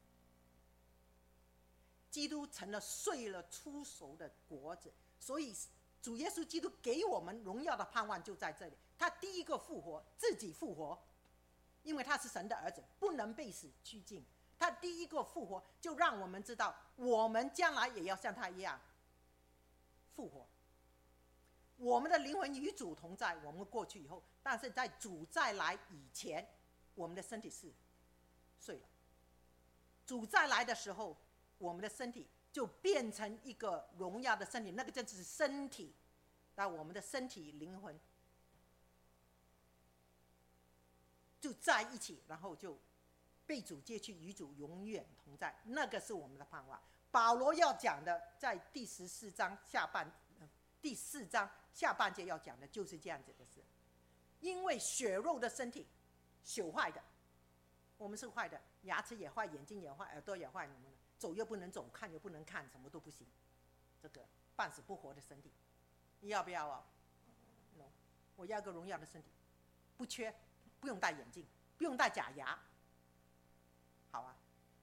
基督成了碎了出熟的果子，所以主耶稣基督给我们荣耀的盼望就在这里。他第一个复活，自己复活，因为他是神的儿子，不能被死拘禁。他第一个复活，就让我们知道，我们将来也要像他一样复活。我们的灵魂与主同在，我们过去以后，但是在主再来以前，我们的身体是碎了。主再来的时候，我们的身体就变成一个荣耀的身体，那个就是身体。那我们的身体、灵魂就在一起，然后就被主接去，与主永远同在，那个是我们的盼望。保罗要讲的，在第14章第4章下半节要讲的就是这样子的事。因为血肉的身体朽坏的，我们是坏的，牙齿也坏，眼睛也坏，耳朵也坏，走又不能走，看又不能看，什么都不行，这个半死不活的身体，你要不要啊？No， 我要个荣耀的身体，不缺，不用戴眼镜，不用戴假牙。好啊。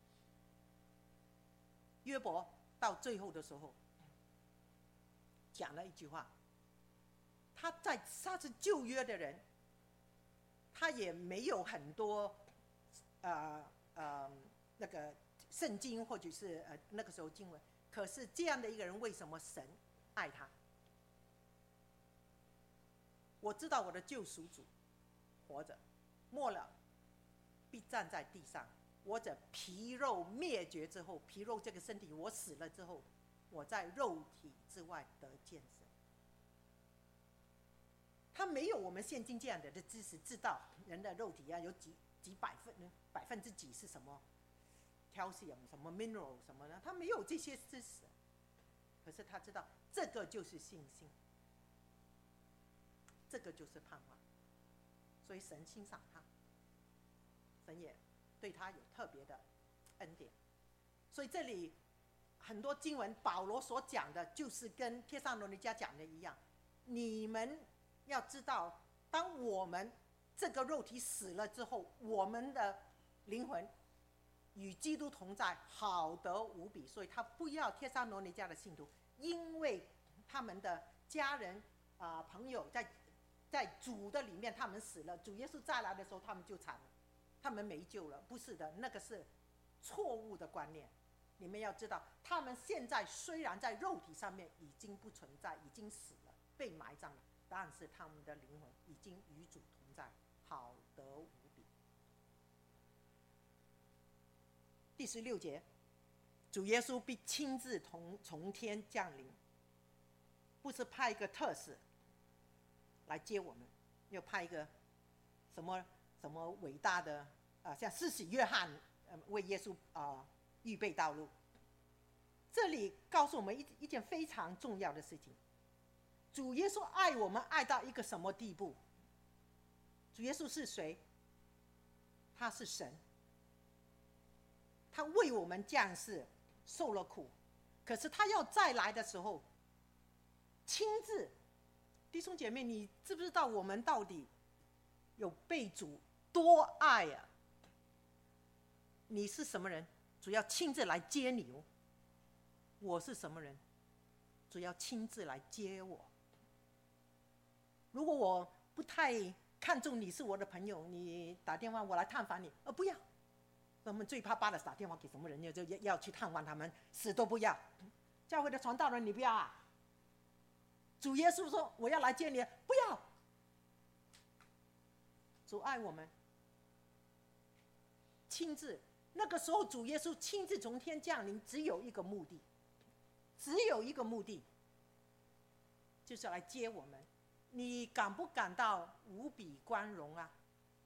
约伯到最后的时候讲了一句话，他是旧约的人，他也没有很多那个圣经或者是那个时候经文，可是这样的一个人，为什么神爱他？我知道我的救赎主活着，末了必站在地上。我这皮肉灭绝之后，皮肉这个身体我死了之后，我在肉体之外得见神。他没有我们现今这样的知识，知道人的肉体有几百分之几是什么 calcium 什么 mineral 什么的，他没有这些知识。可是他知道这个就是信心，这个就是盼望，所以神欣赏他，神也对他有特别的恩典。所以这里很多经文保罗所讲的，就是跟帖撒罗尼迦讲的一样，你们要知道，当我们这个肉体死了之后，我们的灵魂与基督同在，好得无比。所以他不要帖撒罗尼迦的信徒，因为他们的家人朋友在主的里面他们死了，主耶稣再来的时候他们就惨了，他们没救了。不是的，那个是错误的观念。你们要知道，他们现在虽然在肉体上面已经不存在，已经死了，被埋葬了，但是他们的灵魂已经与主同在，好得无比。第16节，主耶稣必亲自从天降临，不是派一个特使来接我们，又派一个什么伟大的像施洗约翰为耶稣预备道路。这里告诉我们一件非常重要的事情：主耶稣爱我们爱到一个什么地步？主耶稣是谁？他是神，他为我们降世受了苦，可是他要再来的时候，亲自。弟兄姐妹，你知不知道我们到底有被主多爱啊？你是什么人？主要亲自来接你哦。我是什么人？主要亲自来接我。如果我不太看重你是我的朋友，你打电话我来探访你，不要。我们最怕的是打电话给什么人，就要去探望他们，死都不要。教会的传道人，你不要啊？主耶稣说我要来接你，不要。主爱我们，亲自。那个时候主耶稣亲自从天降临，只有一个目的，就是来接我们。你感不感到无比光荣啊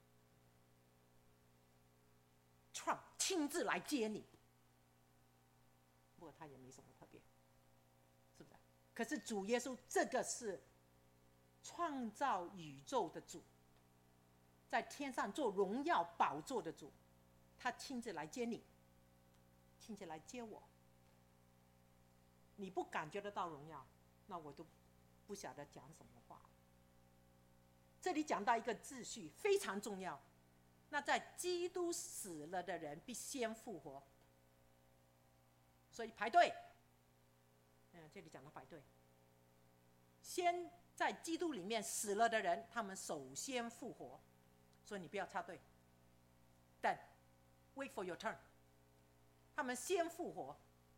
？Trump 亲自来接你，不过他也没什么特别，是不是？可是主耶稣这个是创造宇宙的主，在天上做荣耀宝座的主，他亲自来接你，亲自来接我。你不感觉得到荣耀，那我都不晓得讲什么话。这里讲到一个秩序非常重要，那在基督死了的人必先复活，所以排队。这里讲到排队，先在基督里面死了的人，他们首先复活，所以你不要插队，但 wait for your turn， 他们先复活。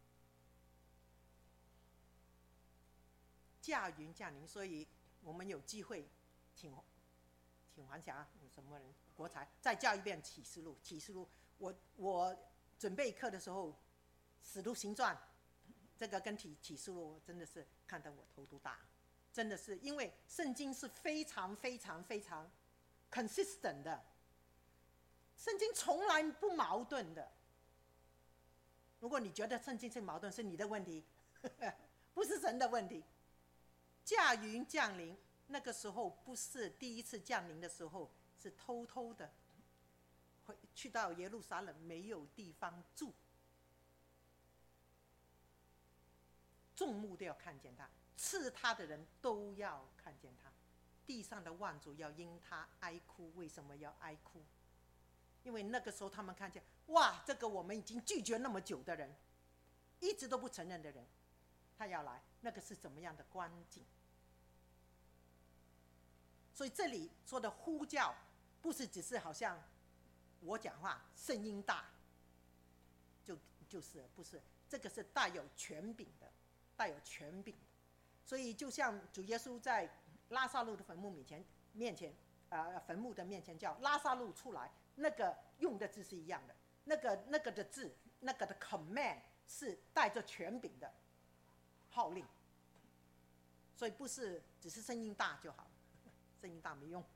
驾云降临，所以我们有机会请黄霞什么人国才再教一遍启示录。我准备课的时候，使徒行传这个跟启示录真的是看得我头都大，真的是因为圣经是非常非常非常 consistent 的，圣经从来不矛盾的。如果你觉得圣经是矛盾，是你的问题，不是神的问题。驾云降临，那个时候不是第一次降临的时候，是偷偷的去到耶路撒冷，没有地方住，众目都要看见他，刺他的人都要看见他，地上的万族要因他哀哭。为什么要哀哭？因为那个时候他们看见，哇，这个我们已经拒绝那么久的人，一直都不承认的人，他要来，那个是怎么样的光景？所以这里说的呼叫，不是只是好像我讲话声音大，就是不是，这个是带有权柄的，所以就像主耶稣在拉撒路的坟墓面前坟墓的面前叫拉撒路出来，那个用的字是一样的，那个的字，那个的 command 是带着权柄的号令，所以不是只是声音大就好了，声音大没用。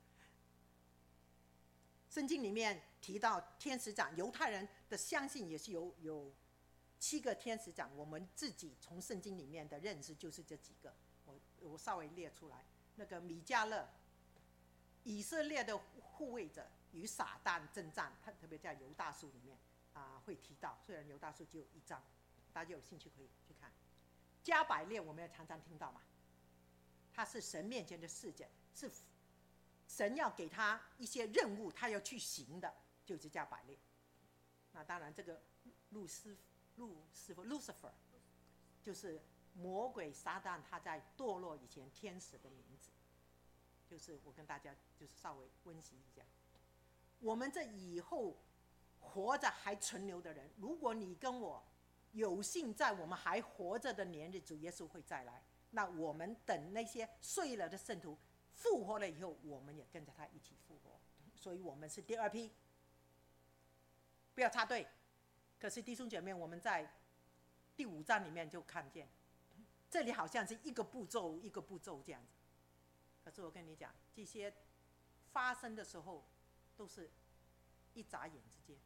圣经里面提到天使长，犹太人的相信也是有7个天使长，我们自己从圣经里面的认识就是这几个，我稍微列出来。那个米迦勒，以色列的护卫者与撒旦征战，他特别在犹大书里面会提到，虽然犹大书只有1章，大家有兴趣可以去看。加百列我们也常常听到嘛，他是神面前的使者，是神要给他一些任务，他要去行的，就是叫百列。那当然，这个路斯福 Lucifer 就是魔鬼撒旦他在堕落以前天使的名字。就是我跟大家就是稍微温习一下，我们这以后活着还存留的人，如果你跟我有幸在我们还活着的年日，主耶稣会再来，那我们等那些睡了的圣徒复活了以后，我们也跟着他一起复活，所以我们是第二批，不要插队。可是弟兄姐妹，我们在第5章里面就看见，这里好像是一个步骤一个步骤这样子。可是我跟你讲，这些发生的时候，都是一眨眼之间，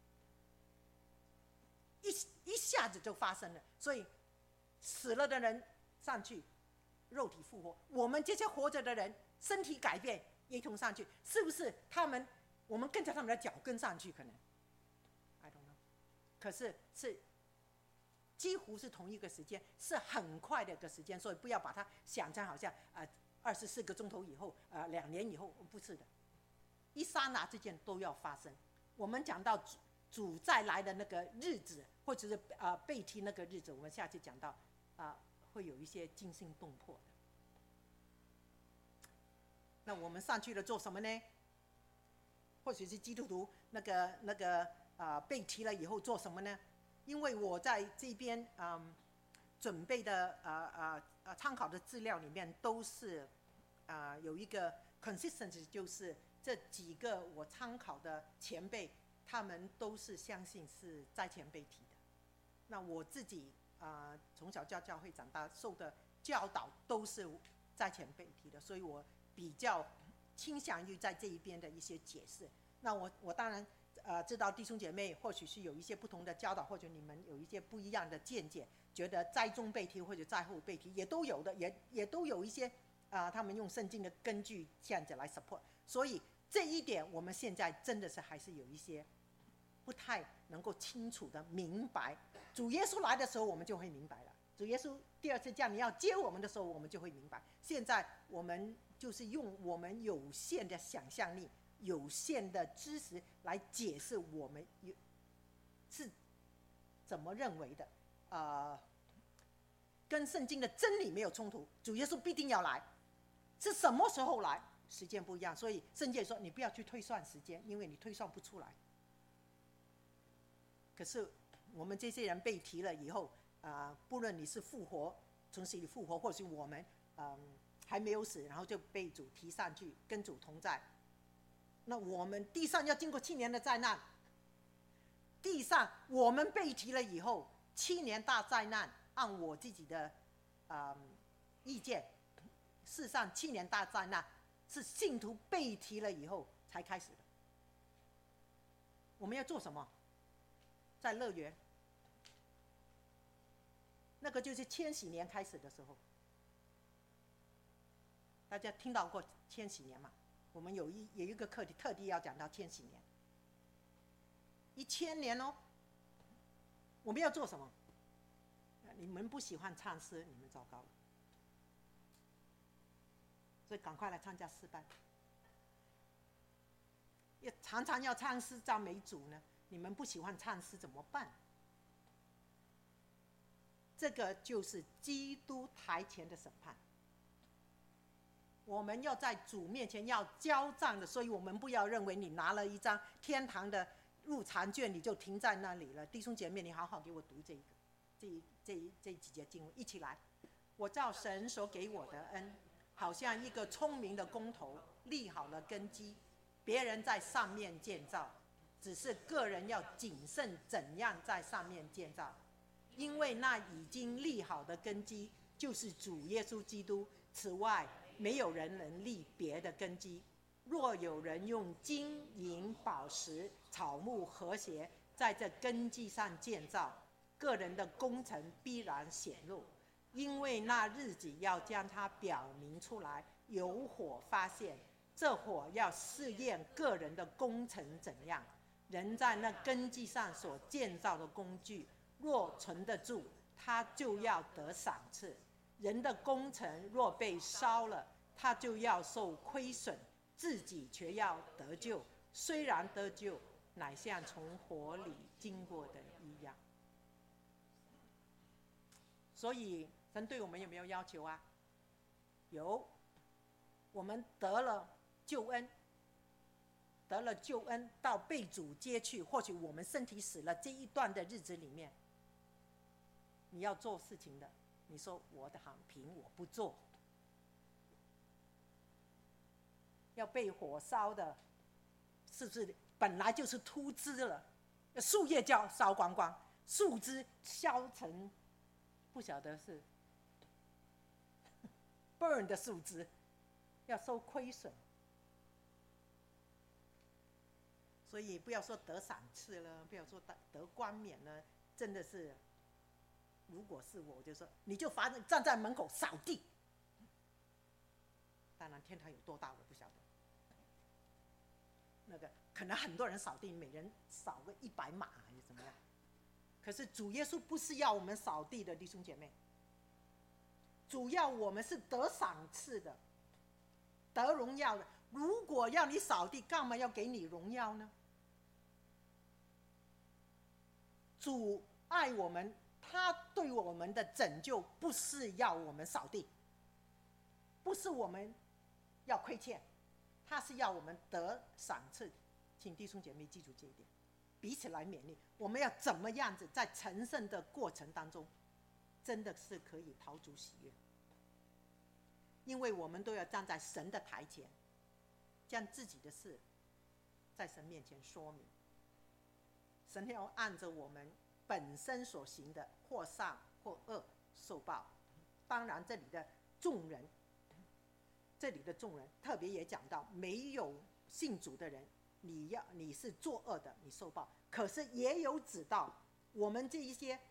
一下子就发生了。所以死了的人上去，肉体复活；我们这些活着的人，身体改变，一同上去，是不是？我们跟着他们的脚跟上去，可能 I don't know。可是几乎是同一个时间，是很快的一个时间，所以不要把它想成好像24个钟头以后，2年以后，不是的，一刹那之间都要发生。我们讲到主再来的那个日子，或者是被提那个日子，我们下次讲到会有一些惊心动魄的。那我们上去了做什么呢？或许是基督徒被提了以后做什么呢？因为我在这边准备的参考的资料里面都是有一个 consistency， 就是这几个我参考的前辈，他们都是相信是在前被提的。那我自己从小教会长大，受的教导都是在前被提的，所以我比较倾向于在这一边的一些解释。那我当然知道弟兄姐妹或许是有一些不同的教导，或者你们有一些不一样的见解，觉得在中被提或者在后被提也都有的，也都有一些他们用圣经的根据这样子来 support。所以这一点我们现在真的是还是有一些不太能够清楚的明白。主耶稣来的时候我们就会明白了，主耶稣第二次降临要接我们的时候我们就会明白。现在我们就是用我们有限的想象力、有限的知识来解释我们是怎么认为的，跟圣经的真理没有冲突。主耶稣必定要来，是什么时候来？时间不一样，所以圣经说你不要去推算时间，因为你推算不出来。可是我们这些人被提了以后，不论你是复活，从死里复活，或是我们还没有死，然后就被主提上去，跟主同在。那我们地上要经过7年的灾难，地上我们被提了以后，7年大灾难，按我自己的意见，事实上7年大灾难是信徒被提了以后才开始的。我们要做什么？在乐园，那个就是千禧年开始的时候。大家听到过千禧年吗？我们有一个课题特地要讲到千禧年，1000年哦。我们要做什么？你们不喜欢唱诗，你们糟糕了。所以赶快来参加诗班。也常常要唱诗赞美主呢，你们不喜欢唱诗怎么办？这个就是基督台前的审判。我们要在主面前要交账的，所以我们不要认为你拿了一张天堂的入场券你就停在那里了。弟兄姐妹，你好好给我读这几节经文，一起来。我照神所给我的恩，好像一个聪明的工头立好了根基，别人在上面建造，只是个人要谨慎怎样在上面建造，因为那已经立好的根基就是主耶稣基督，此外没有人能立别的根基。若有人用金银宝石草木和谐在这根基上建造，个人的工程必然显露，因为那日子要将它表明出来，有火发现，这火要试验个人的工程怎样。人在那根基上所建造的工具若存得住，他就要得赏赐。人的工程若被烧了，他就要受亏损， 自己却要得救，虽然得救，乃像从火里经过的一样。所以神对我们有没有要求啊？有。我们得了救恩，到被主接去，或许我们身体死了这一段的日子里面，你要做事情的，你说我的好评我不做，要被火烧的，是不是本来就是秃枝了，树叶就要烧光光，树枝烧成不晓得是 burn 的树枝，要受亏损。所以不要说得赏赐了，不要说得冠冕了，真的是，如果是我就说，你就反正站在门口扫地。当然天堂有多大我不晓得，那个可能很多人扫地，每人扫个100码还是怎么样。可是主耶稣不是要我们扫地的，弟兄姐妹，主要我们是得赏赐的，得荣耀的。如果要你扫地，干嘛要给你荣耀呢？主爱我们，他对我们的拯救不是要我们扫地，不是我们要亏欠，他是要我们得赏赐。请弟兄姐妹记住这一点，彼此来勉励。我们要怎么样子在成圣的过程当中，真的是可以讨主喜悦。因为我们都要站在神的台前，将自己的事在神面前说明。神要按着我们本身所行的，或善或恶受报。当然这里的众人特别也讲到，没有信主的人，你是作恶的，你受报。可是也有指到我们这一些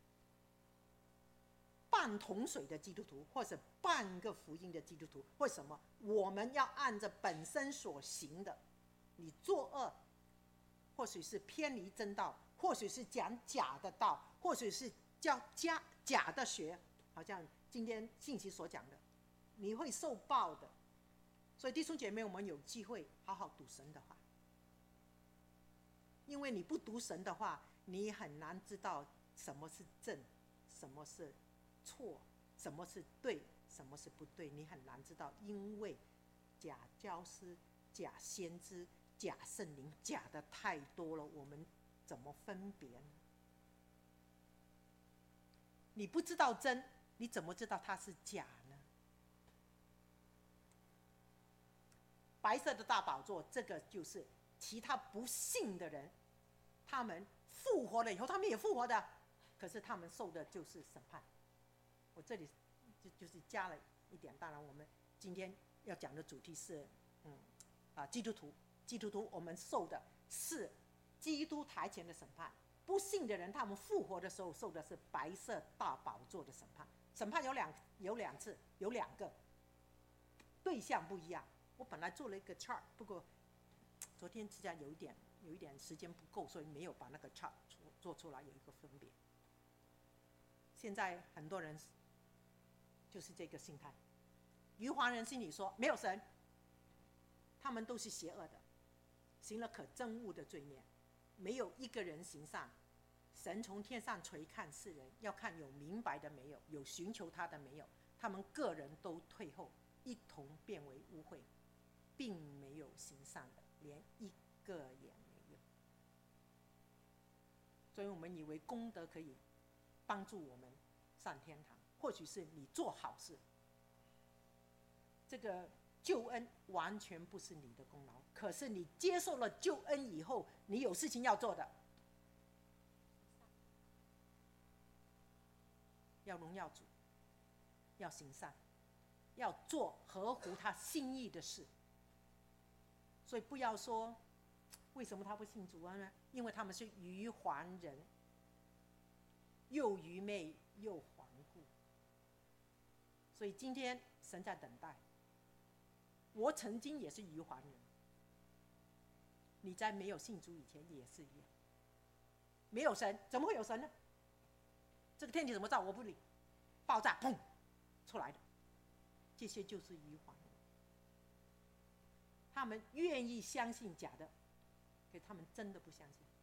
半桶水的基督徒，或者半个福音的基督徒，为什么我们要按着本身所行的？你作恶，或许是偏离真道，或许是讲假的道，或许是教假的学，好像今天信息所讲的，你会受报的。所以弟兄姐妹，我们有机会好好读神的话，因为你不读神的话，你很难知道什么是正，什么是错，什么是对，什么是不对，你很难知道。因为假教师、假先知、假圣灵，假的太多了，我们怎么分别呢？你不知道真，你怎么知道它是假呢？白色的大宝座，这个就是其他不信的人，他们复活了以后，他们也复活的，可是他们受的就是审判。我这里就是加了一点，当然我们今天要讲的主题是，基督徒我们受的是基督台前的审判。不信的人，他们复活的时候受的是白色大宝座的审判。审判有两次，有2个，对象不一样。我本来做了一个 chart， 不过昨天实际上有一点时间不够，所以没有把那个 chart 做出来，有一个分别。现在很多人就是这个心态，余华人心里说没有神，他们都是邪恶的，行了可憎恶的罪孽，没有一个人行善。神从天上垂看世人，要看有明白的没有，有寻求他的没有。他们个人都退后，一同变为污秽，并没有行善的，连一个也没有。所以我们以为功德可以帮助我们上天堂，或许是你做好事。这个救恩完全不是你的功劳，可是你接受了救恩以后，你有事情要做的，要荣耀主，要行善，要做合乎他心意的事。所以不要说为什么他不信主呢？因为他们是愚顽人，又愚昧又顽固。所以今天神在等待。我曾经也是愚顽人，你在没有信主以前也是一样。没有神，怎么会有神呢？这个天气怎么造？我不理，爆炸砰出来的，这些就是愚顽人。 他们愿意相信假的，可他们真的不相信。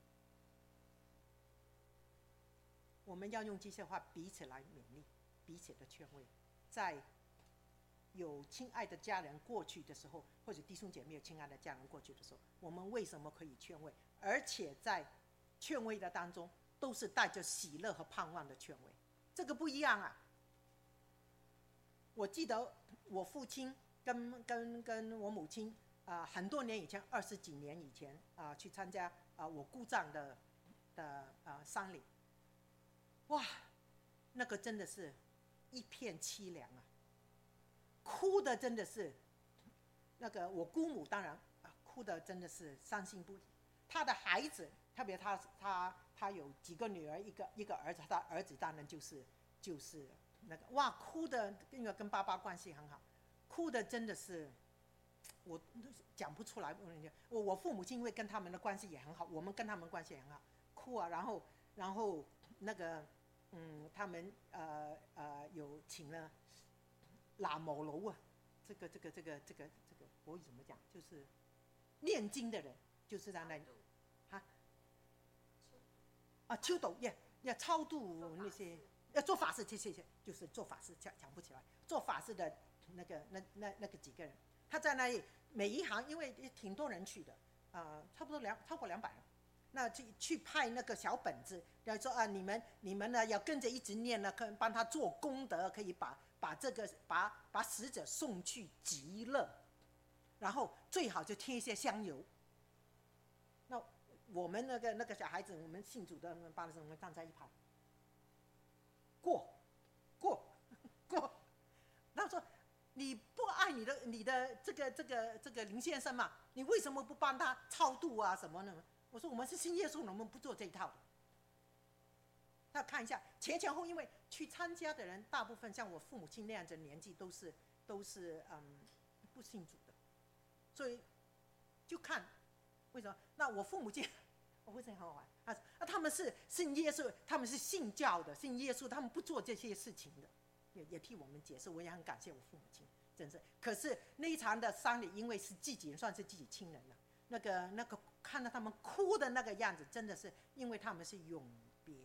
我们要用这些话彼此来勉励，彼此的劝慰。在有亲爱的家人过去的时候，或者弟兄姐妹有亲爱的家人过去的时候，我们为什么可以劝慰？而且在劝慰的当中，都是带着喜乐和盼望的劝慰，这个不一样啊。我记得我父亲跟我母亲很多年以前，20几年以前去参加我姑丈的丧礼，哇，那个真的是一片凄凉啊，哭的真的是那个我姑母当然哭的真的是伤心不已。他的孩子，特别他有几个女儿，一个儿子，他儿子当然就是那个哇，哭的因为跟爸爸关系很好，哭的真的是我讲不出来。我父母亲因为跟他们的关系也很好，我们跟他们关系也很好，哭啊，然后那个他们有请了喇嘛楼啊，这个国语怎么讲？就是念经的人，就是在那里秋斗也超度那些做法事，谢，就是做法事，讲不起来，做法事的那个几个人，他在那里每一行，因为挺多人去的差不多超过200人。那去派那个小本子，要说你们呢要跟着一直念呢，可以帮他做功德，可以把死者送去极乐，然后最好就贴一些香油。那我们那个小孩子，我们信主的帮的时候，我们站在一排，过，他说你不爱你的这个林先生嘛，你为什么不帮他超度啊什么呢？我说我们是信耶稣的，我们不做这一套的。那看一下前后，因为去参加的人大部分像我父母亲那样的年纪都是不信主的，所以就看为什么。那我父母亲，我为什么很好玩他们是信耶稣，他们是信教的，信耶稣，他们不做这些事情的，也替我们解释，我也很感谢我父母亲，真是。可是那一场的丧礼，因为是自己人，算是自己亲人了，那个看到他们哭的那个样子，真的是因为他们是永别。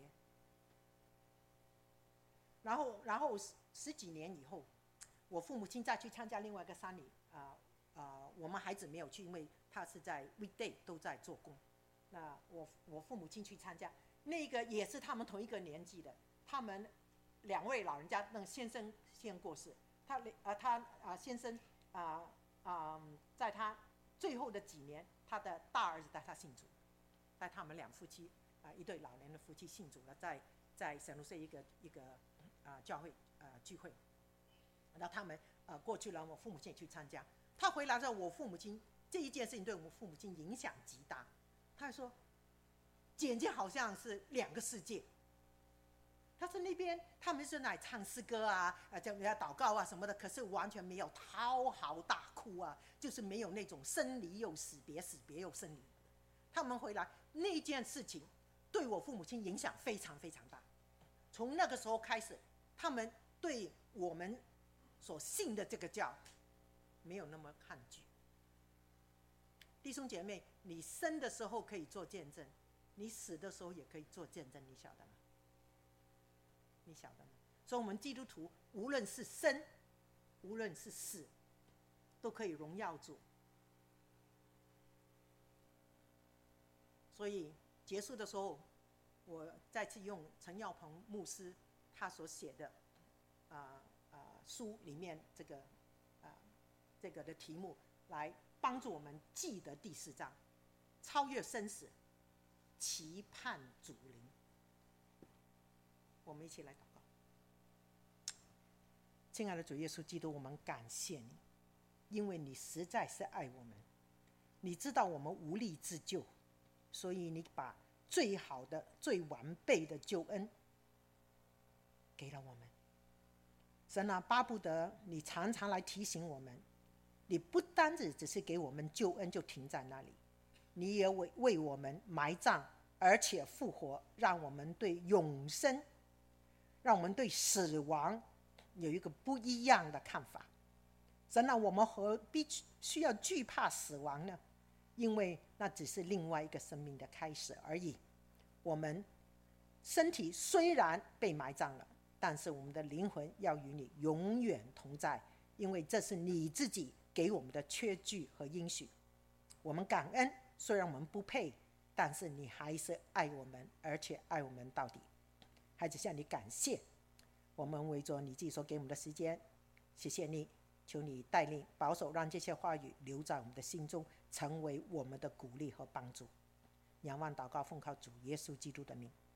然后10几年以后，我父母亲再去参加另外一个丧礼我们孩子没有去，因为他是在 weekday 都在做工。那我父母亲去参加，那个也是他们同一个年纪的，他们2位老人家，那个先生先过世，他先生在他最后的几年，他的大儿子带他信主，带他们2夫妻一对老年的夫妻信主了，在圣卢塞一个教会聚会，然后他们过去了，我父母亲也去参加。他回来之后，我父母亲这一件事情对我父母亲影响极大，他说简直好像是2个世界。他说那边他们是来唱诗歌叫人家祷告什么的，可是完全没有滔嚎大哭就是没有那种生离又死别，死别又生离。他们回来那件事情对我父母亲影响非常非常大。从那个时候开始，他们对我们所信的这个教没有那么抗拒。弟兄姐妹，你生的时候可以做见证，你死的时候也可以做见证，你晓得吗？你晓得吗？所以我们基督徒无论是生无论是死，都可以荣耀主。所以结束的时候，我再次用陈耀鹏牧师他所写的书里面这个的题目来帮助我们记得第4章，超越生死，期盼主临。我们一起来祷告。亲爱的主耶稣基督，我们感谢你，因为你实在是爱我们，你知道我们无力自救，所以你把最好的最完备的救恩给了我们。神巴不得你常常来提醒我们，你不单只是给我们救恩就停在那里，你也为我们埋葬而且复活，让我们对永生，让我们对死亡有一个不一样的看法。 神啊，我们何必需要惧怕死亡呢？因为那只是另外一个生命的开始而已。我们身体虽然被埋葬了，但是我们的灵魂要与你永远同在，因为这是你自己给我们的确据和应许。我们感恩，虽然我们不配，但是你还是爱我们，而且爱我们到底。孩子，向你感谢，我们为着你自己所给我们的时间，谢谢你，求你带领保守，让这些话语留在我们的心中，成为我们的鼓励和帮助。仰望祷告，奉靠主耶稣基督的名。